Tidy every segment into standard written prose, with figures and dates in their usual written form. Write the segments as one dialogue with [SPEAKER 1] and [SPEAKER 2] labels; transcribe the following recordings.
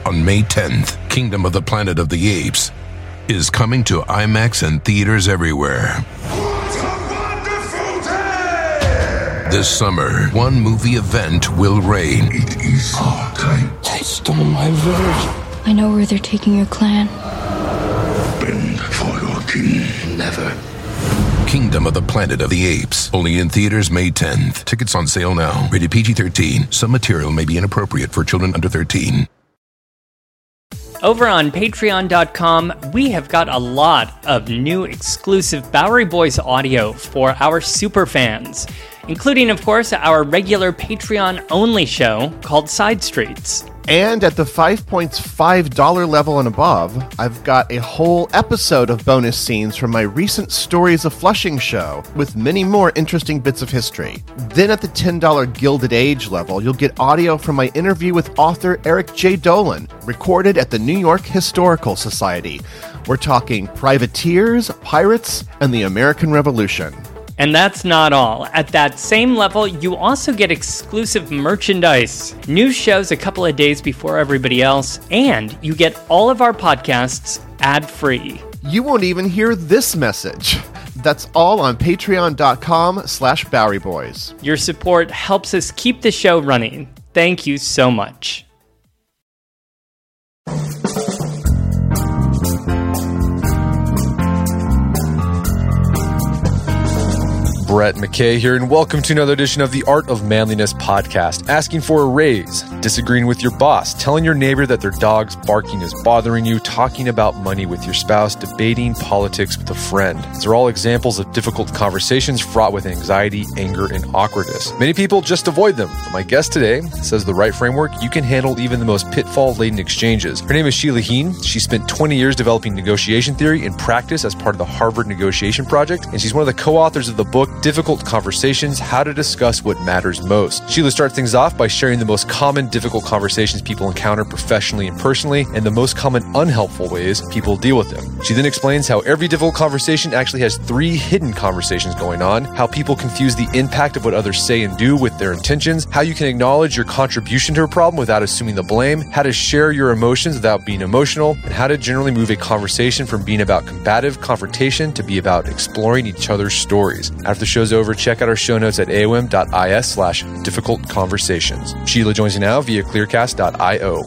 [SPEAKER 1] On May 10th, Kingdom of the Planet of the Apes is coming to IMAX and theaters everywhere.
[SPEAKER 2] What a wonderful day!
[SPEAKER 1] This summer, one movie event will reign.
[SPEAKER 2] It is our time.
[SPEAKER 3] They stole my village.
[SPEAKER 4] I know where they're taking your clan.
[SPEAKER 2] Bend for your king.
[SPEAKER 3] Never.
[SPEAKER 1] Kingdom of the Planet of the Apes. Only in theaters May 10th. Tickets on sale now. Rated PG-13. Some material may be inappropriate for children under 13.
[SPEAKER 5] Over on patreon.com, we have got a lot of new exclusive Bowery Boys audio for our super fans, including, of course, our regular Patreon-only show called Side Streets.
[SPEAKER 6] And at the $5.5 level and above, I've got a whole episode of bonus scenes from my recent Stories of Flushing show, with many more interesting bits of history. Then at the $10 Gilded Age level, you'll get audio from my interview with author Eric J. Dolan, recorded at the New York Historical Society. We're talking privateers, pirates, and the American Revolution.
[SPEAKER 5] And that's not all. At that same level, you also get exclusive merchandise, new shows a couple of days before everybody else, and you get all of our podcasts ad-free.
[SPEAKER 6] You won't even hear this message. That's all on patreon.com/BoweryBoys.
[SPEAKER 5] Your support helps us keep the show running. Thank you so much.
[SPEAKER 7] Brett McKay here, and welcome to another edition of the Art of Manliness podcast. Asking for a raise, disagreeing with your boss, telling your neighbor that their dog's barking is bothering you, talking about money with your spouse, debating politics with a friend. These are all examples of difficult conversations fraught with anxiety, anger, and awkwardness. Many people just avoid them. But my guest today says the right framework, you can handle even the most pitfall-laden exchanges. Her name is Sheila Heen. She spent 20 years developing negotiation theory and practice as part of the Harvard Negotiation Project, and she's one of the co-authors of the book Difficult Conversations, How to Discuss What Matters Most. Sheila starts things off by sharing the most common difficult conversations people encounter professionally and personally, and the most common unhelpful ways people deal with them. She then explains how every difficult conversation actually has 3 hidden conversations going on, how people confuse the impact of what others say and do with their intentions, how you can acknowledge your contribution to a problem without assuming the blame, how to share your emotions without being emotional, and how to generally move a conversation from being about combative confrontation to be about exploring each other's stories. After the show's over, check out our show notes at aom.is/difficult conversations. Sheila joins you now via clearcast.io.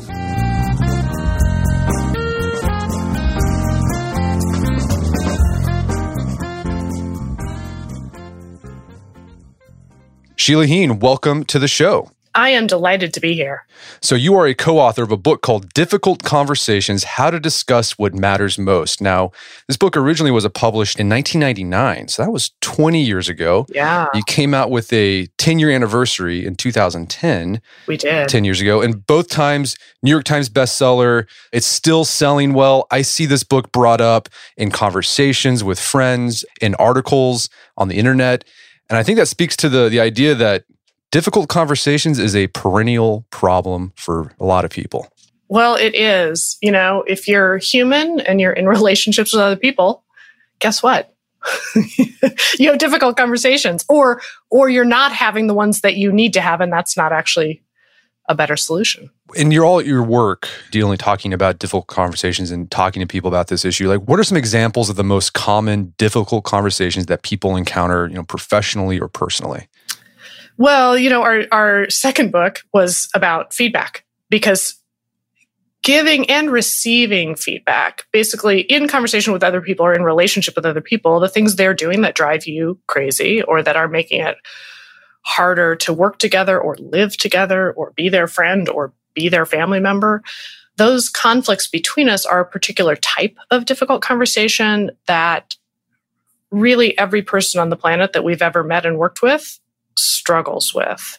[SPEAKER 7] Sheila Heen, welcome to the show.
[SPEAKER 8] I am delighted to be here.
[SPEAKER 7] So you are a co-author of a book called Difficult Conversations, How to Discuss What Matters Most. Now, this book originally was published in 1999, so that was 20 years ago.
[SPEAKER 8] Yeah.
[SPEAKER 7] You came out with a 10-year anniversary in 2010.
[SPEAKER 8] We did.
[SPEAKER 7] 10 years ago. And both times, New York Times bestseller. It's still selling well. I see this book brought up in conversations with friends, in articles on the internet. And I think that speaks to the idea that difficult conversations is a perennial problem for a lot of people.
[SPEAKER 8] Well, it is. You know, if you're human and you're in relationships with other people, guess what? You have difficult conversations, or you're not having the ones that you need to have, and that's not actually a better solution.
[SPEAKER 7] In your work, talking about difficult conversations and talking to people about this issue, like what are some examples of the most common difficult conversations that people encounter, professionally or personally?
[SPEAKER 8] Well, our second book was about feedback, because giving and receiving feedback, basically in conversation with other people or in relationship with other people, the things they're doing that drive you crazy or that are making it harder to work together or live together or be their friend or be their family member, those conflicts between us are a particular type of difficult conversation that really every person on the planet that we've ever met and worked with struggles with.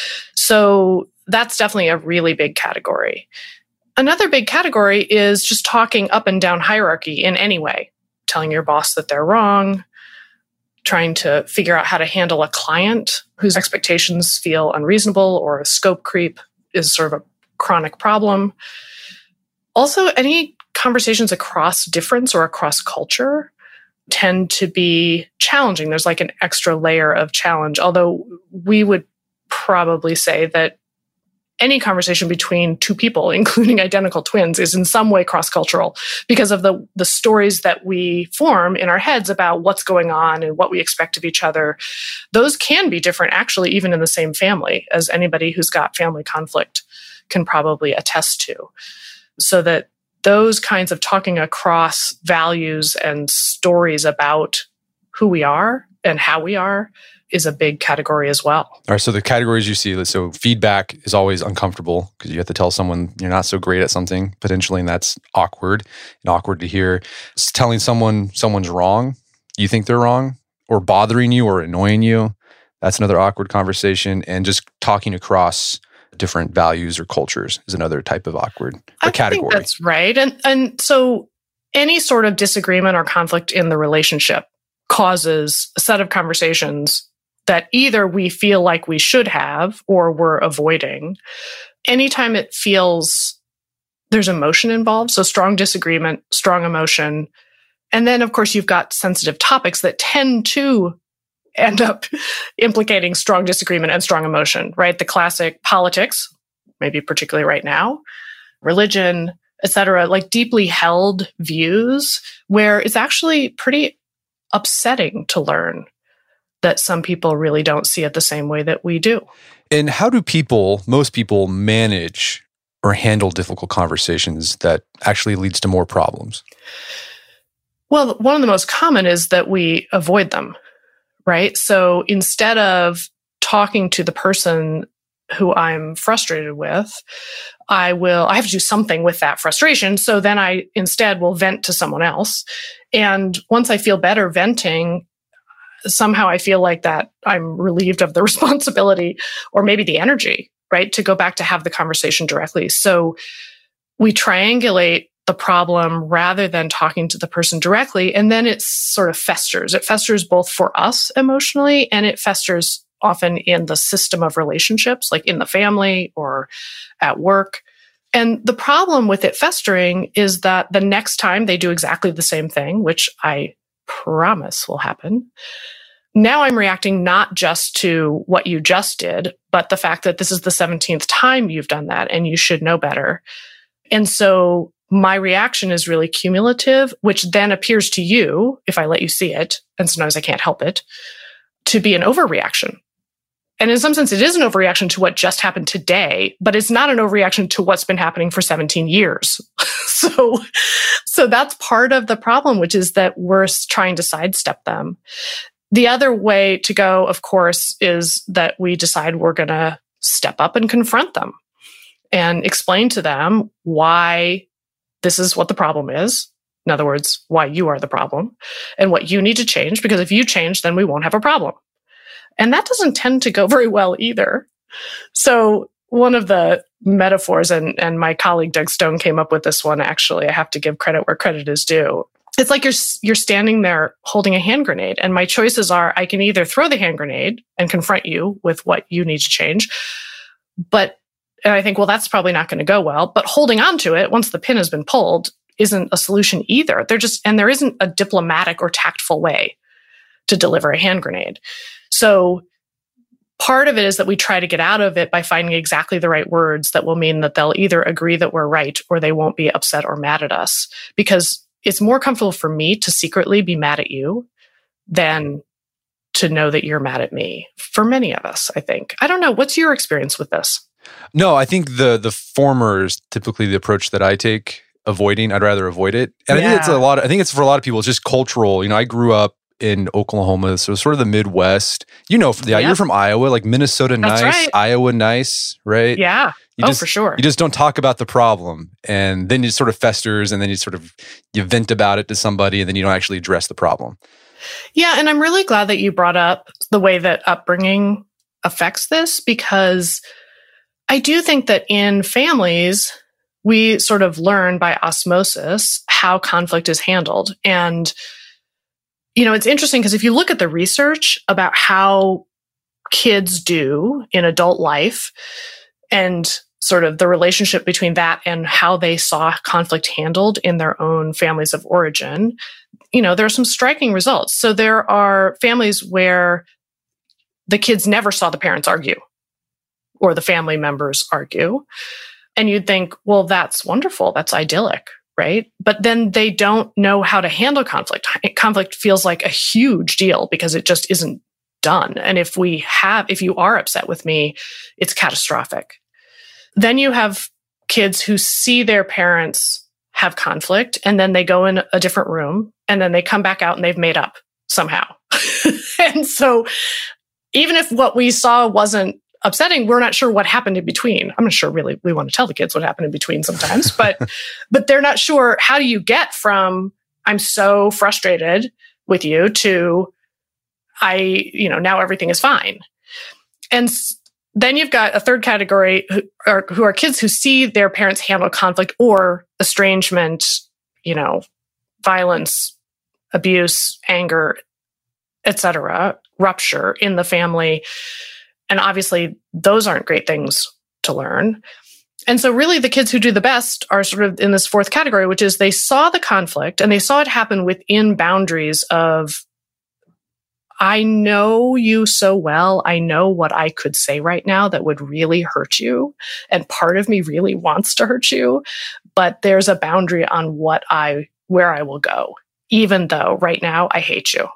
[SPEAKER 8] So that's definitely a really big category. Another big category is just talking up and down hierarchy in any way, telling your boss that they're wrong, trying to figure out how to handle a client whose expectations feel unreasonable, or a scope creep is sort of a chronic problem. Also, any conversations across difference or across culture tend to be challenging. There's like an extra layer of challenge, although we would probably say that any conversation between two people, including identical twins, is in some way cross-cultural because of the stories that we form in our heads about what's going on and what we expect of each other. Those can be different, actually, even in the same family, as anybody who's got family conflict can probably attest to. So that those kinds of talking across values and stories about who we are and how we are is a big category as well.
[SPEAKER 7] All right, so the categories you see, so feedback is always uncomfortable because you have to tell someone you're not so great at something, potentially, and that's awkward and awkward to hear. It's telling someone's wrong, you think they're wrong, or bothering you or annoying you, that's another awkward conversation. And just talking across different values or cultures is another type of awkward category.
[SPEAKER 8] I think that's right. And so any sort of disagreement or conflict in the relationship causes a set of conversations that either we feel like we should have or we're avoiding. Anytime it feels there's emotion involved, so strong disagreement, strong emotion, and then, of course, you've got sensitive topics that tend to end up implicating strong disagreement and strong emotion, right? The classic politics, maybe particularly right now, religion, et cetera, like deeply held views where it's actually pretty upsetting to learn that some people really don't see it the same way that we do.
[SPEAKER 7] And how do most people manage or handle difficult conversations that actually leads to more problems?
[SPEAKER 8] Well, one of the most common is that we avoid them, right? So instead of talking to the person who I'm frustrated with, I have to do something with that frustration. So then I instead will vent to someone else. And once I feel better venting, somehow I feel like that I'm relieved of the responsibility or maybe the energy, right, to go back to have the conversation directly. So we triangulate the problem rather than talking to the person directly. And then it sort of festers. It festers both for us emotionally, and it festers often in the system of relationships, like in the family or at work. And the problem with it festering is that the next time they do exactly the same thing, which I promise will happen, now I'm reacting not just to what you just did, but the fact that this is the 17th time you've done that and you should know better. And so my reaction is really cumulative, which then appears to you, if I let you see it, and sometimes I can't help it, to be an overreaction. And in some sense, it is an overreaction to what just happened today, but it's not an overreaction to what's been happening for 17 years. So that's part of the problem, which is that we're trying to sidestep them. The other way to go, of course, is that we decide we're going to step up and confront them and explain to them why this is what the problem is. In other words, why you are the problem and what you need to change, because if you change, then we won't have a problem. And that doesn't tend to go very well either. So one of the metaphors, and my colleague Doug Stone came up with this one, actually, I have to give credit where credit is due. It's like you're standing there holding a hand grenade, and my choices are I can either throw the hand grenade and confront you with what you need to change, and I think, well, that's probably not going to go well, but holding on to it once the pin has been pulled isn't a solution either. There isn't a diplomatic or tactful way to deliver a hand grenade. So part of it is that we try to get out of it by finding exactly the right words that will mean that they'll either agree that we're right or they won't be upset or mad at us, because it's more comfortable for me to secretly be mad at you than to know that you're mad at me. For many of us, I think. I don't know. What's your experience with this?
[SPEAKER 7] No, I think the former is typically the approach that I take. Avoiding, I'd rather avoid it. And
[SPEAKER 8] Yeah.
[SPEAKER 7] I think it's for a lot of people, it's just cultural. I grew up in Oklahoma, so sort of the Midwest. You're from Iowa, like Minnesota
[SPEAKER 8] That's
[SPEAKER 7] nice,
[SPEAKER 8] right.
[SPEAKER 7] Iowa nice, right?
[SPEAKER 8] Yeah. For sure.
[SPEAKER 7] You just don't talk about the problem, and then it sort of festers, and then you vent about it to somebody, and then you don't actually address the problem.
[SPEAKER 8] Yeah, and I'm really glad that you brought up the way that upbringing affects this, because I do think that in families, we sort of learn by osmosis how conflict is handled. And, it's interesting because if you look at the research about how kids do in adult life and sort of the relationship between that and how they saw conflict handled in their own families of origin, there are some striking results. So there are families where the kids never saw the parents argue or the family members argue. And you'd think, well, that's wonderful. That's idyllic, right? But then they don't know how to handle conflict. Conflict feels like a huge deal because it just isn't done. And if you are upset with me, it's catastrophic. Then you have kids who see their parents have conflict and then they go in a different room and then they come back out and they've made up somehow. And so even if what we saw wasn't upsetting, we're not sure what happened in between. I'm not sure really we want to tell the kids what happened in between sometimes, but they're not sure how do you get from I'm so frustrated with you to now everything is fine. And then you've got a third category who are kids who see their parents handle conflict or estrangement, violence, abuse, anger, etc., rupture in the family. And obviously, those aren't great things to learn. And so really the kids who do the best are sort of in this fourth category, which is they saw the conflict and they saw it happen within boundaries of, I know you so well. I know what I could say right now that would really hurt you. And part of me really wants to hurt you, but there's a boundary on where I will go, even though right now I hate you.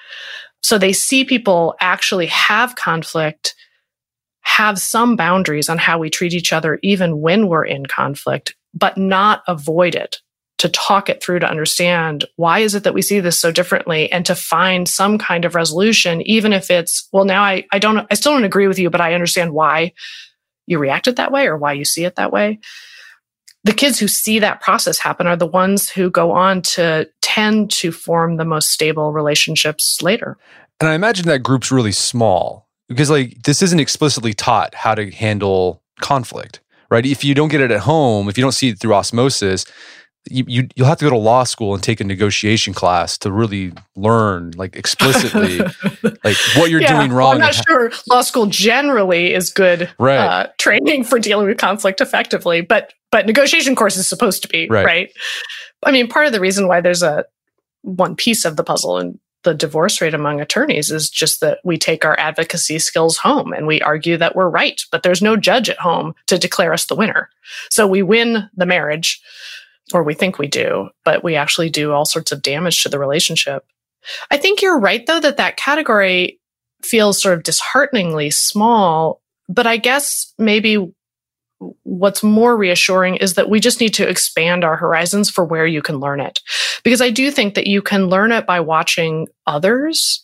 [SPEAKER 8] So they see people actually have conflict, have some boundaries on how we treat each other, even when we're in conflict, but not avoid it, to talk it through, to understand why is it that we see this so differently, and to find some kind of resolution, even if it's, well, now I still don't agree with you, but I understand why you reacted that way or why you see it that way. The kids who see that process happen are the ones who go on to tend to form the most stable relationships later.
[SPEAKER 7] And I imagine that group's really small because this isn't explicitly taught how to handle conflict, right? If you don't get it at home, if you don't see it through osmosis, you'll have to go to law school and take a negotiation class to really learn explicitly what you're doing wrong.
[SPEAKER 8] Well, I'm not sure law school generally is good training for dealing with conflict effectively, but negotiation course is supposed to be, right? I mean, part of the reason why there's one piece of the puzzle in the divorce rate among attorneys is just that we take our advocacy skills home and we argue that we're right, but there's no judge at home to declare us the winner. So we win the marriage, or we think we do, but we actually do all sorts of damage to the relationship. I think you're right, though, that category feels sort of dishearteningly small, but I guess maybe what's more reassuring is that we just need to expand our horizons for where you can learn it. Because I do think that you can learn it by watching others.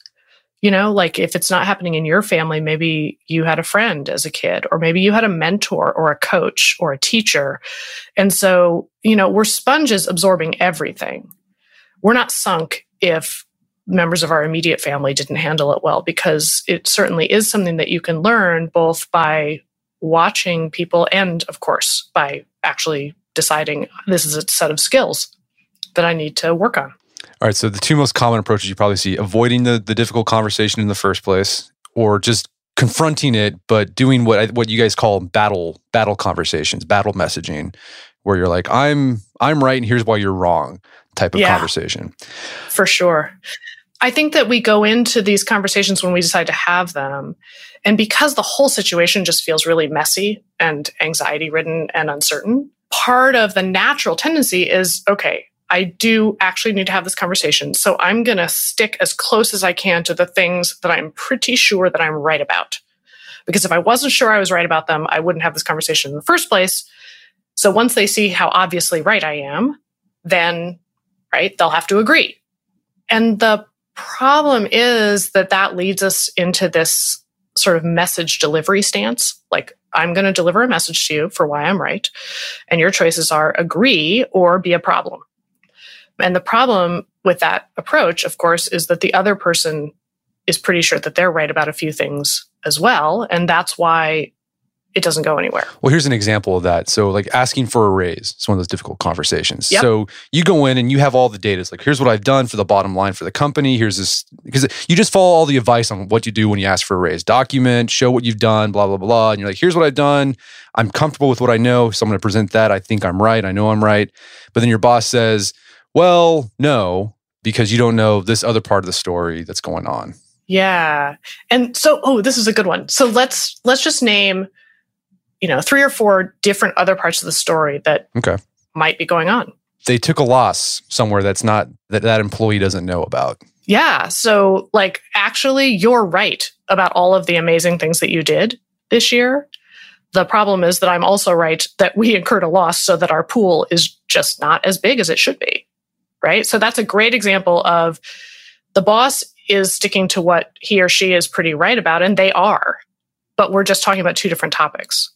[SPEAKER 8] If it's not happening in your family, maybe you had a friend as a kid, or maybe you had a mentor or a coach or a teacher. And so, we're sponges absorbing everything. We're not sunk if members of our immediate family didn't handle it well, because it certainly is something that you can learn both by watching people and, of course, by actually deciding this is a set of skills that I need to work on.
[SPEAKER 7] All right, so the two most common approaches you probably see: avoiding the difficult conversation in the first place, or just confronting it, but doing what you guys call battle conversations, battle messaging, where you're like, I'm right and here's why you're wrong type of conversation.
[SPEAKER 8] For sure. I think that we go into these conversations when we decide to have them, and because the whole situation just feels really messy and anxiety-ridden and uncertain, part of the natural tendency is, okay, I do actually need to have this conversation. So I'm going to stick as close as I can to the things that I'm pretty sure that I'm right about. Because if I wasn't sure I was right about them, I wouldn't have this conversation in the first place. So once they see how obviously right I am, then, they'll have to agree. And the problem is that leads us into this sort of message delivery stance. I'm going to deliver a message to you for why I'm right. And your choices are agree or be a problem. And the problem with that approach, of course, is that the other person is pretty sure that they're right about a few things as well. And that's why it doesn't go anywhere.
[SPEAKER 7] Well, here's an example of that. So asking for a raise is one of those difficult conversations.
[SPEAKER 8] Yep.
[SPEAKER 7] So you go in and you have all the data. It's here's what I've done for the bottom line for the company. Here's this, because you just follow all the advice on what you do when you ask for a raise. Document, show what you've done, blah, blah, blah. And you're here's what I've done. I'm comfortable with what I know. So I'm going to present that. I think I'm right. I know I'm right. But then your boss says, well, no, because you don't know this other part of the story that's going on.
[SPEAKER 8] Yeah. And so, this is a good one. So let's just name 3 or 4 different other parts of the story that might be going on.
[SPEAKER 7] They took a loss somewhere that employee doesn't know about.
[SPEAKER 8] Yeah. So actually, you're right about all of the amazing things that you did this year. The problem is that I'm also right that we incurred a loss so that our pool is just not as big as it should be. Right. So that's a great example of the boss is sticking to what he or she is pretty right about, and they are. But we're just talking about 2 different topics.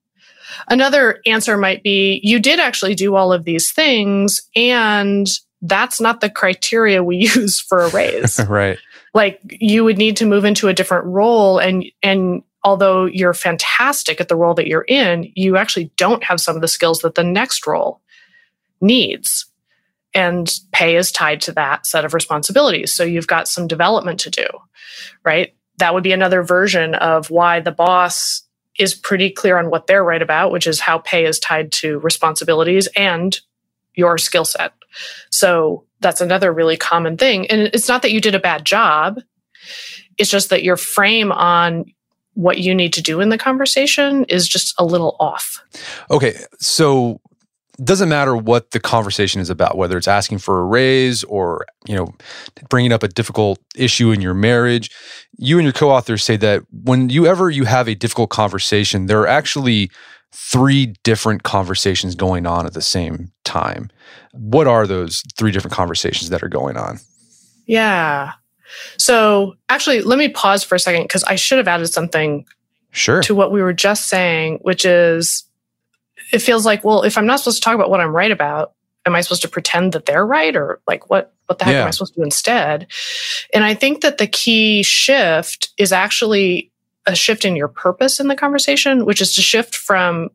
[SPEAKER 8] Another answer might be, you did actually do all of these things, and that's not the criteria we use for a raise.
[SPEAKER 7] Right.
[SPEAKER 8] You would need to move into a different role, and although you're fantastic at the role that you're in, you actually don't have some of the skills that the next role needs. And pay is tied to that set of responsibilities. So you've got some development to do, right? That would be another version of why the boss is pretty clear on what they're right about, which is how pay is tied to responsibilities and your skill set. So that's another really common thing. And it's not that you did a bad job. It's just that your frame on what you need to do in the conversation is just a little off.
[SPEAKER 7] Okay. So it doesn't matter what the conversation is about, whether it's asking for a raise or, bringing up a difficult issue in your marriage. You and your co-authors say that when you have a difficult conversation, there are actually 3 different conversations going on at the same time. What are those 3 different conversations that are going on?
[SPEAKER 8] Yeah. So actually, let me pause for a second because I should have added something to what we were just saying, which is, it feels like, well, if I'm not supposed to talk about what I'm right about, am I supposed to pretend that they're right? Or what the heck am I supposed to do instead? And I think that the key shift is actually a shift in your purpose in the conversation, which is to shift from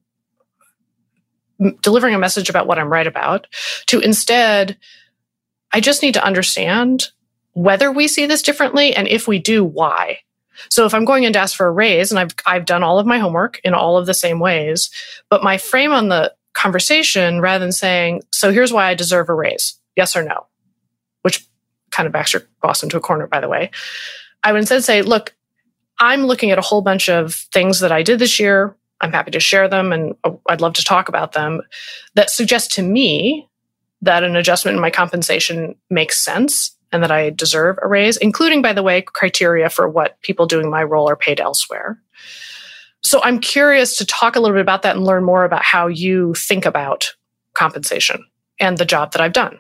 [SPEAKER 8] delivering a message about what I'm right about to instead, I just need to understand whether we see this differently, and if we do, why. So if I'm going in to ask for a raise, and I've done all of my homework in all of the same ways, but my frame on the conversation, rather than saying, so here's why I deserve a raise, yes or no, which kind of backs your boss into a corner, by the way, I would instead say, look, I'm looking at a whole bunch of things that I did this year. I'm happy to share them, and I'd love to talk about them, that suggest to me that an adjustment in my compensation makes sense and that I deserve a raise, including, by the way, criteria for what people doing my role are paid elsewhere. So I'm curious to talk a little bit about that and learn more about how you think about compensation and the job that I've done.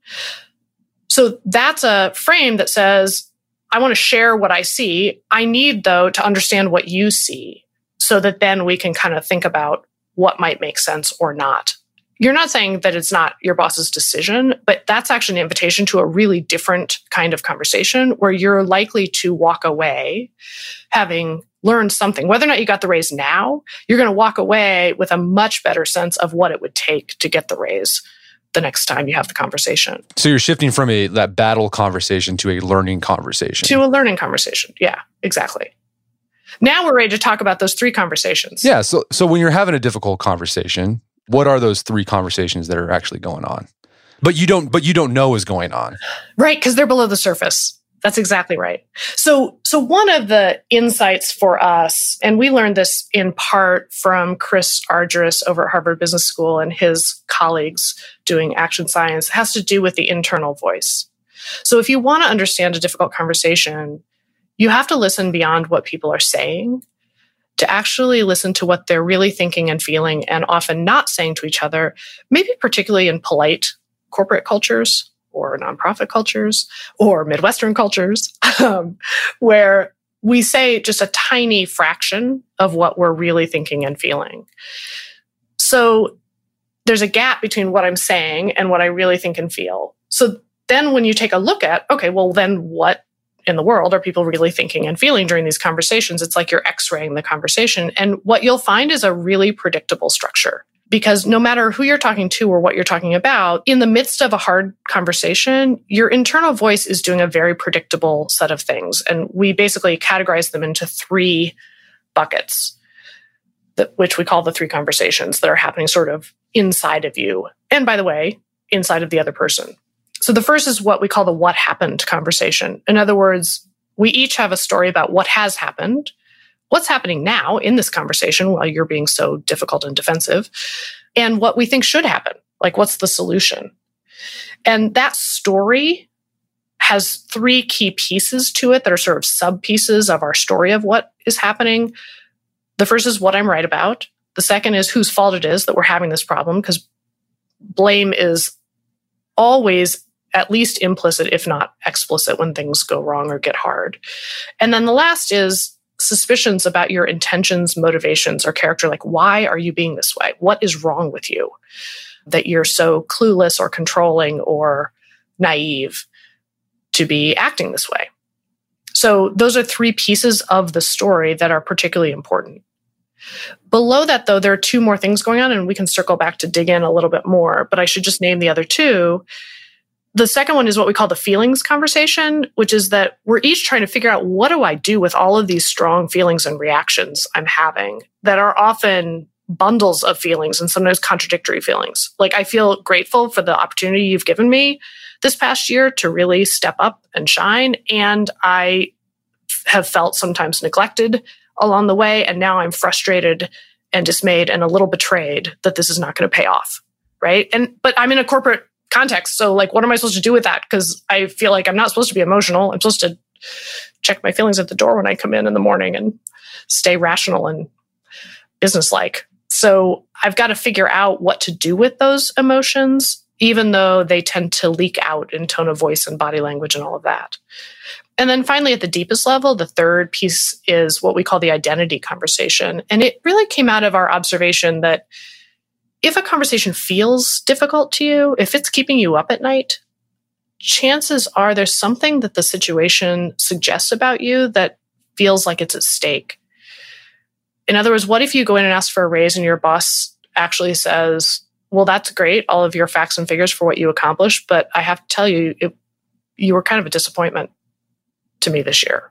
[SPEAKER 8] So that's a frame that says, I want to share what I see. I need, though, to understand what you see so that then we can kind of think about what might make sense or not. You're not saying that it's not your boss's decision, but that's actually an invitation to a really different kind of conversation where you're likely to walk away having learned something. Whether or not you got the raise now, you're going to walk away with a much better sense of what it would take to get the raise the next time you have the conversation.
[SPEAKER 7] So you're shifting from that battle conversation to a learning conversation.
[SPEAKER 8] To a learning conversation. Yeah, exactly. Now we're ready to talk about those 3 conversations.
[SPEAKER 7] Yeah. So when you're having a difficult conversation, what are those 3 conversations that are actually going on? But you don't know is going on. Right,
[SPEAKER 8] because they're below the surface. That's exactly right. So one of the insights for us, and we learned this in part from Chris Argyris over at Harvard Business School and his colleagues doing action science, has to do with the internal voice. So if you want to understand a difficult conversation, you have to listen beyond what people are saying to actually listen to what they're really thinking and feeling and often not saying to each other, maybe particularly in polite corporate cultures or nonprofit cultures or Midwestern cultures, where we say just a tiny fraction of what we're really thinking and feeling. So there's a gap between what I'm saying and what I really think and feel. So then when you take a look at, okay, well, then what in the world are people really thinking and feeling during these conversations? It's like you're x-raying the conversation. And what you'll find is a really predictable structure. Because no matter who you're talking to or what you're talking about, in the midst of a hard conversation, your internal voice is doing a very predictable set of things. And we basically categorize them into 3 buckets, which we call the 3 conversations that are happening sort of inside of you. And by the way, inside of the other person. So the first is what we call the what happened conversation. In other words, we each have a story about what has happened, what's happening now in this conversation while you're being so difficult and defensive, and what we think should happen. Like, what's the solution? And that story has 3 key pieces to it that are sort of sub-pieces of our story of what is happening. The first is what I'm right about. The second is whose fault it is that we're having this problem, because blame is always at least implicit, if not explicit, when things go wrong or get hard. And then the last is suspicions about your intentions, motivations, or character. Like, why are you being this way? What is wrong with you that you're so clueless or controlling or naive to be acting this way? So those are 3 pieces of the story that are particularly important. Below that, though, there are 2 more things going on, and we can circle back to dig in a little bit more, but I should just name the other 2. The second one is what we call the feelings conversation, which is that we're each trying to figure out, what do I do with all of these strong feelings and reactions I'm having that are often bundles of feelings and sometimes contradictory feelings. Like, I feel grateful for the opportunity you've given me this past year to really step up and shine. And I have felt sometimes neglected along the way. And now I'm frustrated and dismayed and a little betrayed that this is not going to pay off. Right. But I'm in a corporate context. So, like, what am I supposed to do with that? Because I feel like I'm not supposed to be emotional. I'm supposed to check my feelings at the door when I come in the morning and stay rational and businesslike. So I've got to figure out what to do with those emotions, even though they tend to leak out in tone of voice and body language and all of that. And then finally, at the deepest level, the third piece is what we call the identity conversation. And it really came out of our observation that if a conversation feels difficult to you, if it's keeping you up at night, chances are there's something that the situation suggests about you that feels like it's at stake. In other words, what if you go in and ask for a raise and your boss actually says, well, that's great, all of your facts and figures for what you accomplished, but I have to tell you, you were kind of a disappointment to me this year.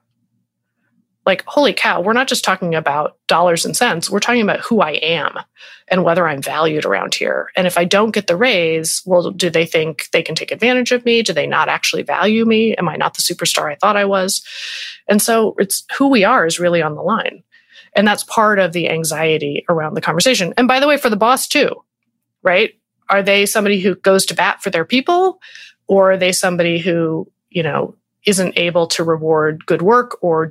[SPEAKER 8] Like, holy cow, we're not just talking about dollars and cents. We're talking about who I am and whether I'm valued around here. And if I don't get the raise, well, do they think they can take advantage of me? Do they not actually value me? Am I not the superstar I thought I was? And so it's who we are is really on the line. And that's part of the anxiety around the conversation. And by the way, for the boss too, right? Are they somebody who goes to bat for their people? Or are they somebody who, isn't able to reward good work or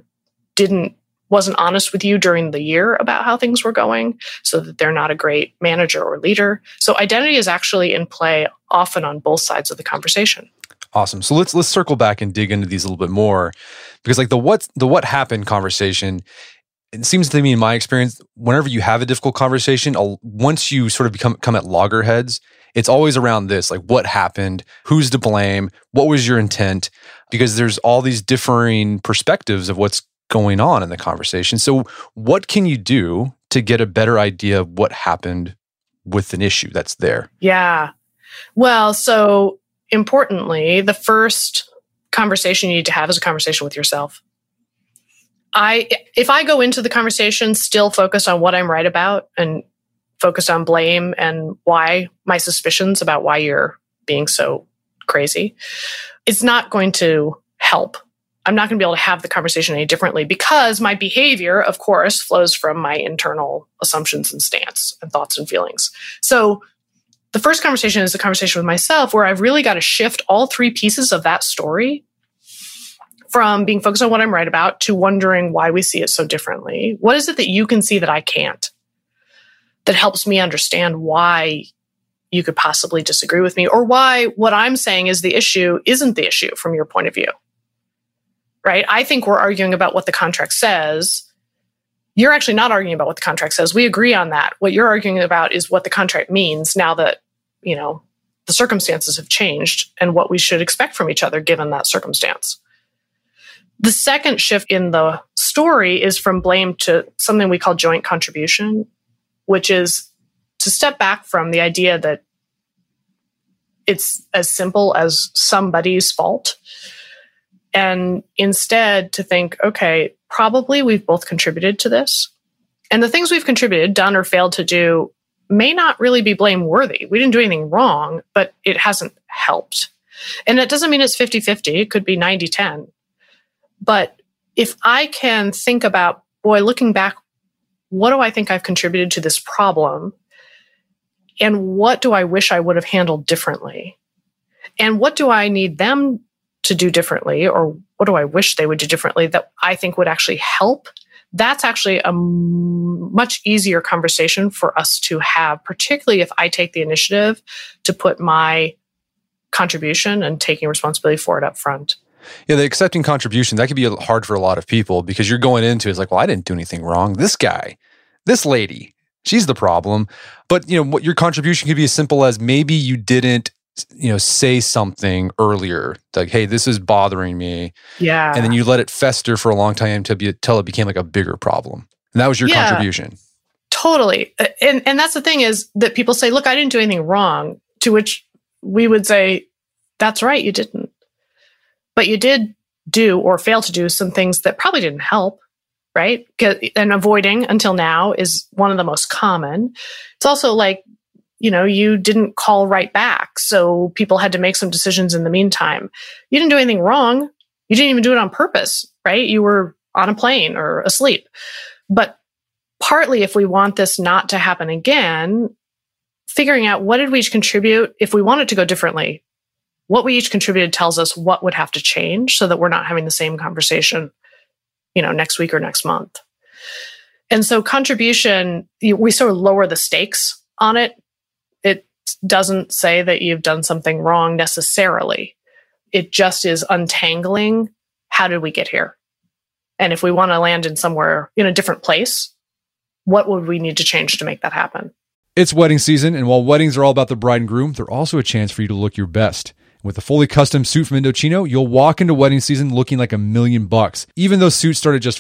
[SPEAKER 8] wasn't honest with you during the year about how things were going, so that they're not a great manager or leader? So identity is actually in play often on both sides of the conversation.
[SPEAKER 7] Awesome. So let's circle back and dig into these a little bit more, because like the what happened conversation, it seems to me, in my experience, whenever you have a difficult conversation, once you sort of come at loggerheads, it's always around this, like, what happened, who's to blame, what was your intent, because there's all these differing perspectives of what's going on in the conversation. So what can you do to get a better idea of what happened with an issue that's there?
[SPEAKER 8] Yeah. Well, so importantly, the first conversation you need to have is a conversation with yourself. If I go into the conversation still focused on what I'm right about and focused on blame and why my suspicions about why you're being so crazy, it's not going to help. I'm not going to be able to have the conversation any differently, because my behavior, of course, flows from my internal assumptions and stance and thoughts and feelings. So the first conversation is a conversation with myself, where I've really got to shift all 3 pieces of that story from being focused on what I'm right about to wondering why we see it so differently. What is it that you can see that I can't, that helps me understand why you could possibly disagree with me, or why what I'm saying is the issue isn't the issue from your point of view? Right? I think we're arguing about what the contract says. You're actually not arguing about what the contract says. We agree on that. What you're arguing about is what the contract means now that, the circumstances have changed and what we should expect from each other given that circumstance. The second shift in the story is from blame to something we call joint contribution, which is to step back from the idea that it's as simple as somebody's fault, and instead to think, okay, probably we've both contributed to this. And the things we've contributed, done or failed to do, may not really be blameworthy. We didn't do anything wrong, but it hasn't helped. And it doesn't mean it's 50-50. It could be 90-10. But if I can think about boy, looking back, what do I think I've contributed to this problem? And what do I wish I would have handled differently? And what do I need them to do differently? Or what do I wish they would do differently that I think would actually help? That's actually a much easier conversation for us to have, particularly if I take the initiative to put my contribution and taking responsibility for it up front.
[SPEAKER 7] Yeah, the accepting contribution, that could be hard for a lot of people because you're going into it's like, well, I didn't do anything wrong. This guy, this lady, she's the problem. But, what your contribution could be as simple as maybe you didn't, say something earlier, like, hey, this is bothering me.
[SPEAKER 8] Yeah.
[SPEAKER 7] And then you let it fester for a long time till it became like a bigger problem. And that was your contribution.
[SPEAKER 8] Totally. And that's the thing is that people say, look, I didn't do anything wrong, to which we would say, that's right, you didn't. But you did do or fail to do some things that probably didn't help, right? And avoiding until now is one of the most common. It's also like, you didn't call right back. So people had to make some decisions in the meantime. You didn't do anything wrong. You didn't even do it on purpose, right? You were on a plane or asleep. But partly if we want this not to happen again, figuring out what did we each contribute if we want it to go differently. What we each contributed tells us what would have to change so that we're not having the same conversation, next week or next month. And so contribution, we sort of lower the stakes on it. It doesn't say that you've done something wrong necessarily. It just is untangling, how did we get here? And if we want to land in somewhere in a different place, what would we need to change to make that happen?
[SPEAKER 9] It's wedding season, and while weddings are all about the bride and groom, they're also a chance for you to look your best. With a fully custom suit from Indochino, you'll walk into wedding season looking like $1,000,000, even though suits start at just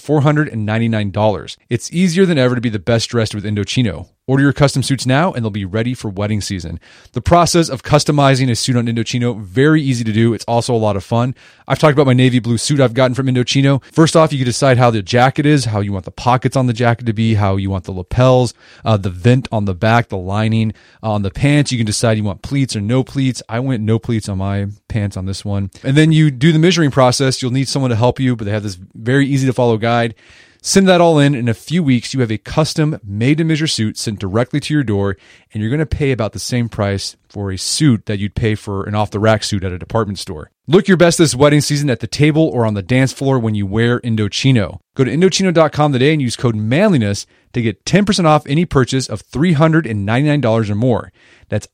[SPEAKER 9] $499. It's easier than ever to be the best dressed with Indochino. Order your custom suits now and they'll be ready for wedding season. The process of customizing a suit on Indochino, very easy to do. It's also a lot of fun. I've talked about my navy blue suit I've gotten from Indochino. First off, you can decide how the jacket is, how you want the pockets on the jacket to be, how you want the lapels, the vent on the back, the lining. On the pants, you can decide you want pleats or no pleats. I went no pleats on my pants on this one. And then you do the measuring process. You'll need someone to help you, but they have this very easy to follow guide. Send that all in a few weeks, you have a custom made-to-measure suit sent directly to your door, and you're going to pay about the same price for a suit that you'd pay for an off-the-rack suit at a department store. Look your best this wedding season at the table or on the dance floor when you wear Indochino. Go to Indochino.com today and use code manliness to get 10% off any purchase of $399 or more. That's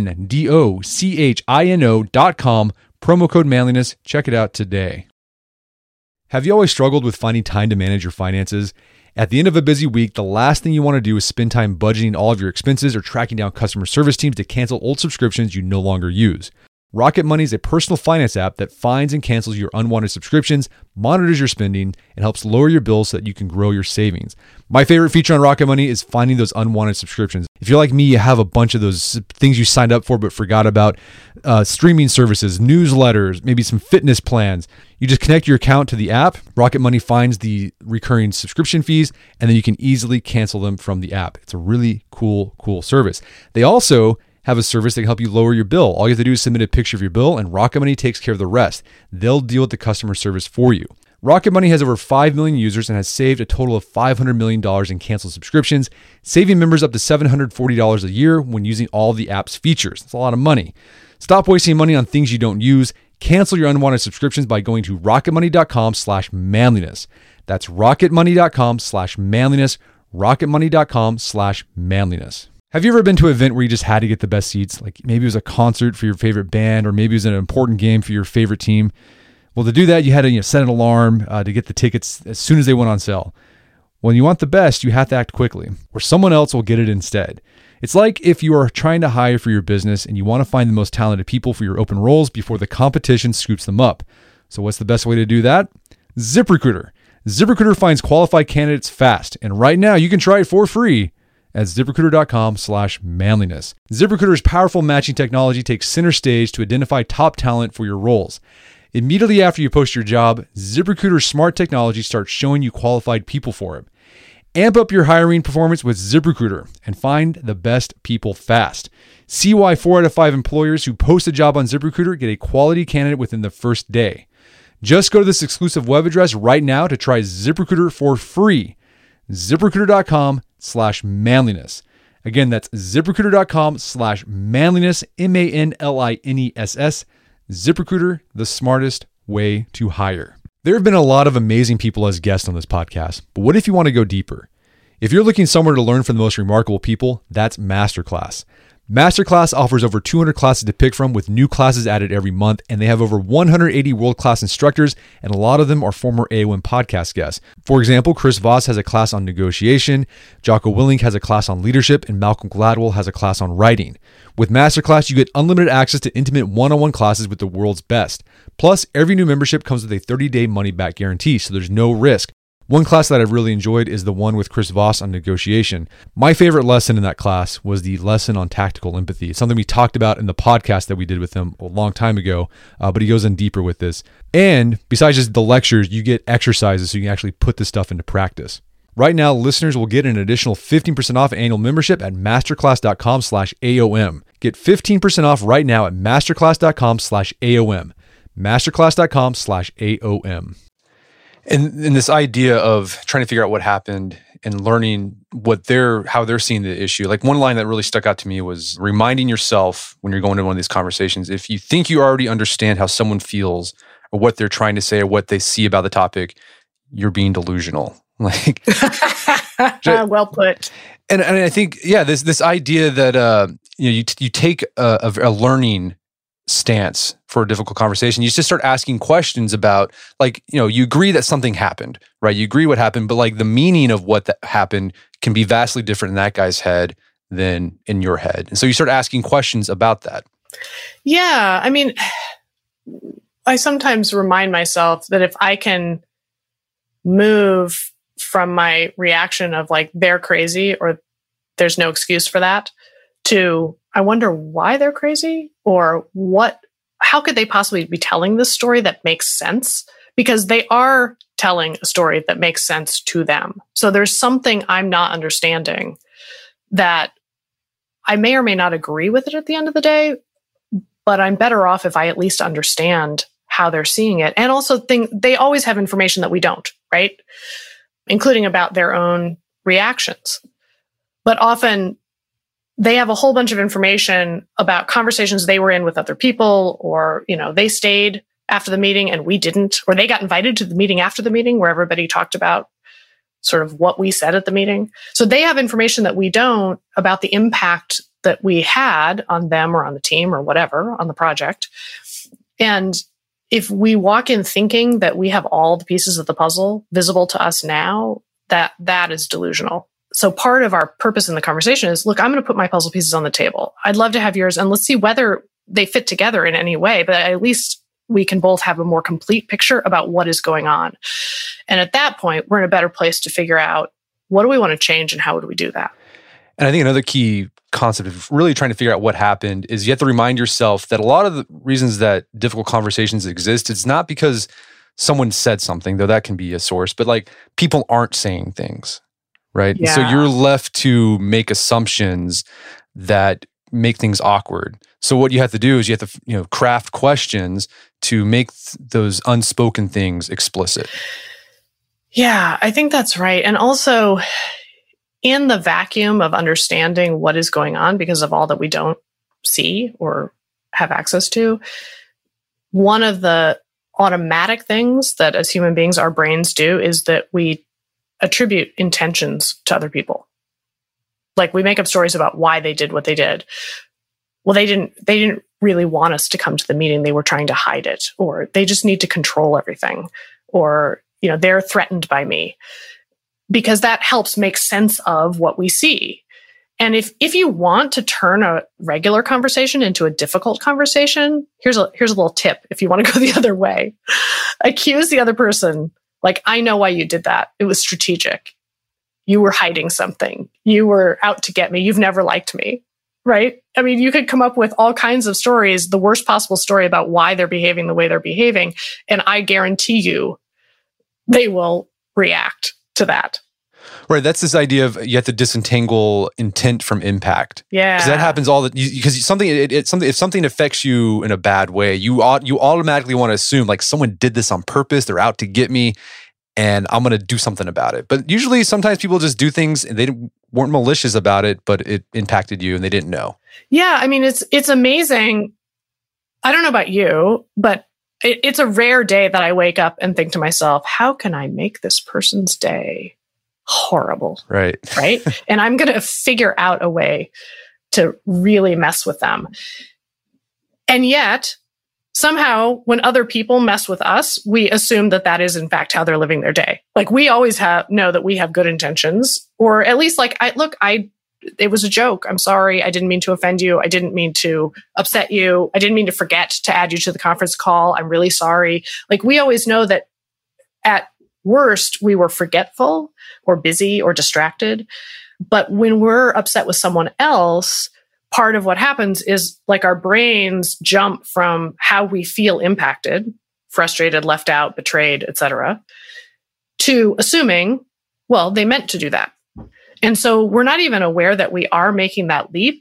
[SPEAKER 9] INDOCHINO.com, promo code manliness. Check it out today. Have you always struggled with finding time to manage your finances? At the end of a busy week, the last thing you want to do is spend time budgeting all of your expenses or tracking down customer service teams to cancel old subscriptions you no longer use. Rocket Money is a personal finance app that finds and cancels your unwanted subscriptions, monitors your spending, and helps lower your bills so that you can grow your savings. My favorite feature on Rocket Money is finding those unwanted subscriptions. If you're like me, you have a bunch of those things you signed up for but forgot about, streaming services, newsletters, maybe some fitness plans. You just connect your account to the app. Rocket Money finds the recurring subscription fees, and then you can easily cancel them from the app. It's a really cool service. They also have a service that can help you lower your bill. All you have to do is submit a picture of your bill, and Rocket Money takes care of the rest. They'll deal with the customer service for you. Rocket Money has over 5 million users and has saved a total of $500 million in canceled subscriptions, saving members up to $740 a year when using all the app's features. That's a lot of money. Stop wasting money on things you don't use. Cancel your unwanted subscriptions by going to rocketmoney.com/manliness. That's rocketmoney.com/manliness, rocketmoney.com/manliness. Have you ever been to an event where you just had to get the best seats? Like maybe it was a concert for your favorite band, or maybe it was an important game for your favorite team. Well, to do that, you had to set an alarm to get the tickets as soon as they went on sale. When you want the best, you have to act quickly, or someone else will get it instead. It's like if you are trying to hire for your business and you want to find the most talented people for your open roles before the competition scoops them up. So what's the best way to do that? ZipRecruiter. ZipRecruiter finds qualified candidates fast, and right now you can try it for free at ZipRecruiter.com/manliness. ZipRecruiter's powerful matching technology takes center stage to identify top talent for your roles. Immediately after you post your job, ZipRecruiter's smart technology starts showing you qualified people for it. Amp up your hiring performance with ZipRecruiter and find the best people fast. See why 4 out of 5 employers who post a job on ZipRecruiter get a quality candidate within the first day. Just go to this exclusive web address right now to try ZipRecruiter for free. ZipRecruiter.com/manliness. Again, that's ZipRecruiter.com/manliness, MANLINESS. ZipRecruiter, the smartest way to hire. There have been a lot of amazing people as guests on this podcast, but what if you want to go deeper? If you're looking somewhere to learn from the most remarkable people, that's Masterclass. Masterclass offers over 200 classes to pick from with new classes added every month, and they have over 180 world-class instructors, and a lot of them are former AOM podcast guests. For example, Chris Voss has a class on negotiation, Jocko Willink has a class on leadership, and Malcolm Gladwell has a class on writing. With Masterclass, you get unlimited access to intimate one-on-one classes with the world's best. Plus, every new membership comes with a 30-day money-back guarantee, so there's no risk. One class that I've really enjoyed is the one with Chris Voss on negotiation. My favorite lesson in that class was the lesson on tactical empathy. It's something we talked about in the podcast that we did with him a long time ago, but he goes in deeper with this. And besides just the lectures, you get exercises so you can actually put this stuff into practice. Right now, listeners will get an additional 15% off annual membership at masterclass.com/AOM. Get 15% off right now at masterclass.com/AOM. Masterclass.com/AOM.
[SPEAKER 7] And this idea of trying to figure out what happened and learning how they're seeing the issue. Like one line that really stuck out to me was reminding yourself when you're going to one of these conversations, if you think you already understand how someone feels or what they're trying to say or what they see about the topic, you're being delusional. Like,
[SPEAKER 8] well put.
[SPEAKER 7] And I think, yeah, this idea that you take a learning stance for a difficult conversation. You just start asking questions about, like, you agree that something happened, right? You agree what happened, but like the meaning of what that happened can be vastly different in that guy's head than in your head. And so you start asking questions about that.
[SPEAKER 8] Yeah. I mean, I sometimes remind myself that if I can move from my reaction of like, they're crazy or there's no excuse for that, to I wonder why they're crazy or how could they possibly be telling this story that makes sense? Because they are telling a story that makes sense to them. So there's something I'm not understanding that I may or may not agree with it at the end of the day, but I'm better off if I at least understand how they're seeing it. And also they always have information that we don't, right? Including about their own reactions. But often they have a whole bunch of information about conversations they were in with other people, or, they stayed after the meeting and we didn't, or they got invited to the meeting after the meeting where everybody talked about sort of what we said at the meeting. So they have information that we don't about the impact that we had on them or on the team or whatever on the project. And if we walk in thinking that we have all the pieces of the puzzle visible to us now, that is delusional. So part of our purpose in the conversation is, look, I'm going to put my puzzle pieces on the table. I'd love to have yours, and let's see whether they fit together in any way. But at least we can both have a more complete picture about what is going on. And at that point, we're in a better place to figure out, what do we want to change and how do we do that?
[SPEAKER 7] And I think another key concept of really trying to figure out what happened is you have to remind yourself that a lot of the reasons that difficult conversations exist, it's not because someone said something, though that can be a source, but like people aren't saying things. Right.
[SPEAKER 8] Yeah.
[SPEAKER 7] So you're left to make assumptions that make things awkward. So what you have to do is you have to, craft questions to make those unspoken things explicit.
[SPEAKER 8] Yeah, I think that's right. And also in the vacuum of understanding what is going on because of all that we don't see or have access to, one of the automatic things that as human beings, our brains do is that we attribute intentions to other people. Like we make up stories about why they did what they did. Well, they didn't really want us to come to the meeting. They were trying to hide it, or they just need to control everything, or, they're threatened by me, because that helps make sense of what we see. And if you want to turn a regular conversation into a difficult conversation, here's a little tip. If you want to go the other way, accuse the other person. Like, I know why you did that. It was strategic. You were hiding something. You were out to get me. You've never liked me, right? I mean, you could come up with all kinds of stories, the worst possible story about why they're behaving the way they're behaving. And I guarantee you, they will react to that.
[SPEAKER 7] Right. That's this idea of you have to disentangle intent from impact.
[SPEAKER 8] Yeah.
[SPEAKER 7] Because that happens because if something affects you in a bad way, you automatically want to assume like someone did this on purpose. They're out to get me. and I'm going to do something about it. But usually sometimes people just do things and they weren't malicious about it, but it impacted you and they didn't know.
[SPEAKER 8] Yeah, I mean, it's amazing. I don't know about you, but it's a rare day that I wake up and think to myself, how can I make this person's day horrible?
[SPEAKER 7] Right.
[SPEAKER 8] Right. And I'm going to figure out a way to really mess with them. And yet, somehow, when other people mess with us, we assume that that is, in fact, how they're living their day. Like, we always know that we have good intentions, or at least, like, it was a joke. I'm sorry. I didn't mean to offend you. I didn't mean to upset you. I didn't mean to forget to add you to the conference call. I'm really sorry. Like, we always know that at worst, we were forgetful or busy or distracted. But when we're upset with someone else, part of what happens is, like, our brains jump from how we feel impacted, frustrated, left out, betrayed, etc., to assuming, well, they meant to do that. And so we're not even aware that we are making that leap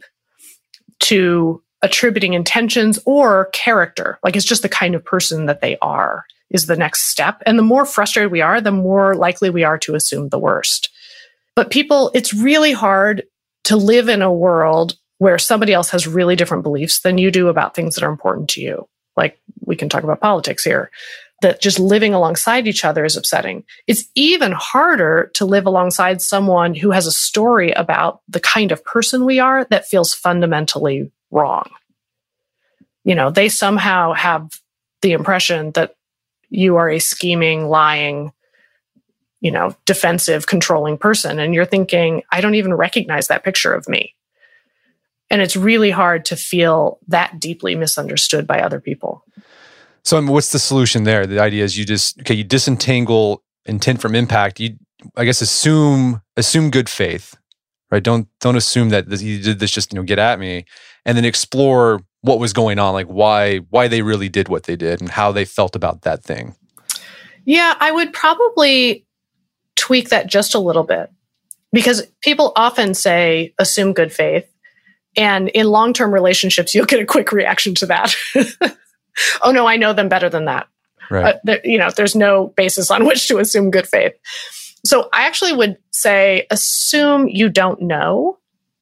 [SPEAKER 8] to attributing intentions or character. Like, it's just the kind of person that they are is the next step. And the more frustrated we are, the more likely we are to assume the worst. But people, it's really hard to live in a world where somebody else has really different beliefs than you do about things that are important to you. Like, we can talk about politics here, that just living alongside each other is upsetting. It's even harder to live alongside someone who has a story about the kind of person we are that feels fundamentally wrong. You know, they somehow have the impression that you are a scheming, lying, you know, defensive, controlling person. And you're thinking, I don't even recognize that picture of me. And it's really hard to feel that deeply misunderstood by other people.
[SPEAKER 7] So what's the solution there? The idea is you disentangle intent from impact. You, I guess, assume good faith, right? Don't assume that you did this just, get at me, and then explore what was going on, like why they really did what they did and how they felt about that thing.
[SPEAKER 8] Yeah, I would probably tweak that just a little bit, because people often say assume good faith. And in long-term relationships, you'll get a quick reaction to that. Oh no, I know them better than that.
[SPEAKER 7] Right.
[SPEAKER 8] There's no basis on which to assume good faith. So I actually would say assume you don't know.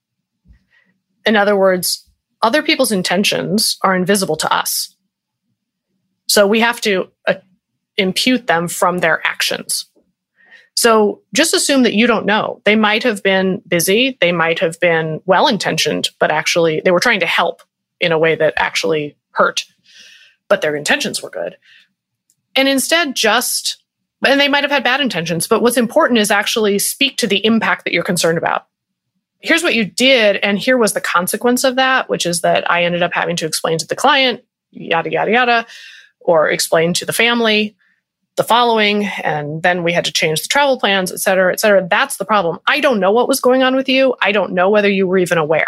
[SPEAKER 8] In other words, other people's intentions are invisible to us. So we have to impute them from their actions. So just assume that you don't know. They might have been busy. They might have been well-intentioned, but actually they were trying to help in a way that actually hurt. But their intentions were good. And instead and they might have had bad intentions, but what's important is actually speak to the impact that you're concerned about. Here's what you did, and here was the consequence of that, which is that I ended up having to explain to the client, yada, yada, yada, or explain to the family the following, and then we had to change the travel plans, et cetera, et cetera. That's the problem. I don't know what was going on with you. I don't know whether you were even aware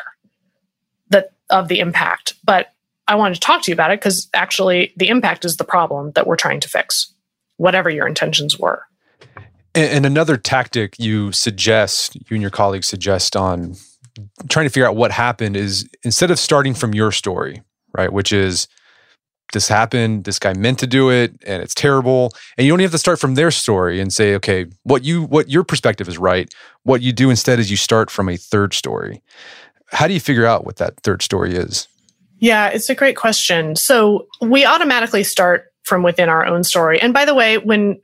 [SPEAKER 8] of the impact, but I wanted to talk to you about it because actually the impact is the problem that we're trying to fix, whatever your intentions were.
[SPEAKER 7] And another tactic you and your colleagues suggest on trying to figure out what happened is, instead of starting from your story, right, which is, this happened, this guy meant to do it, and it's terrible. And you don't have to start from their story and say, okay, what your perspective is right. What you do instead is you start from a third story. How do you figure out what that third story is?
[SPEAKER 8] Yeah, it's a great question. So we automatically start from within our own story. And by the way, when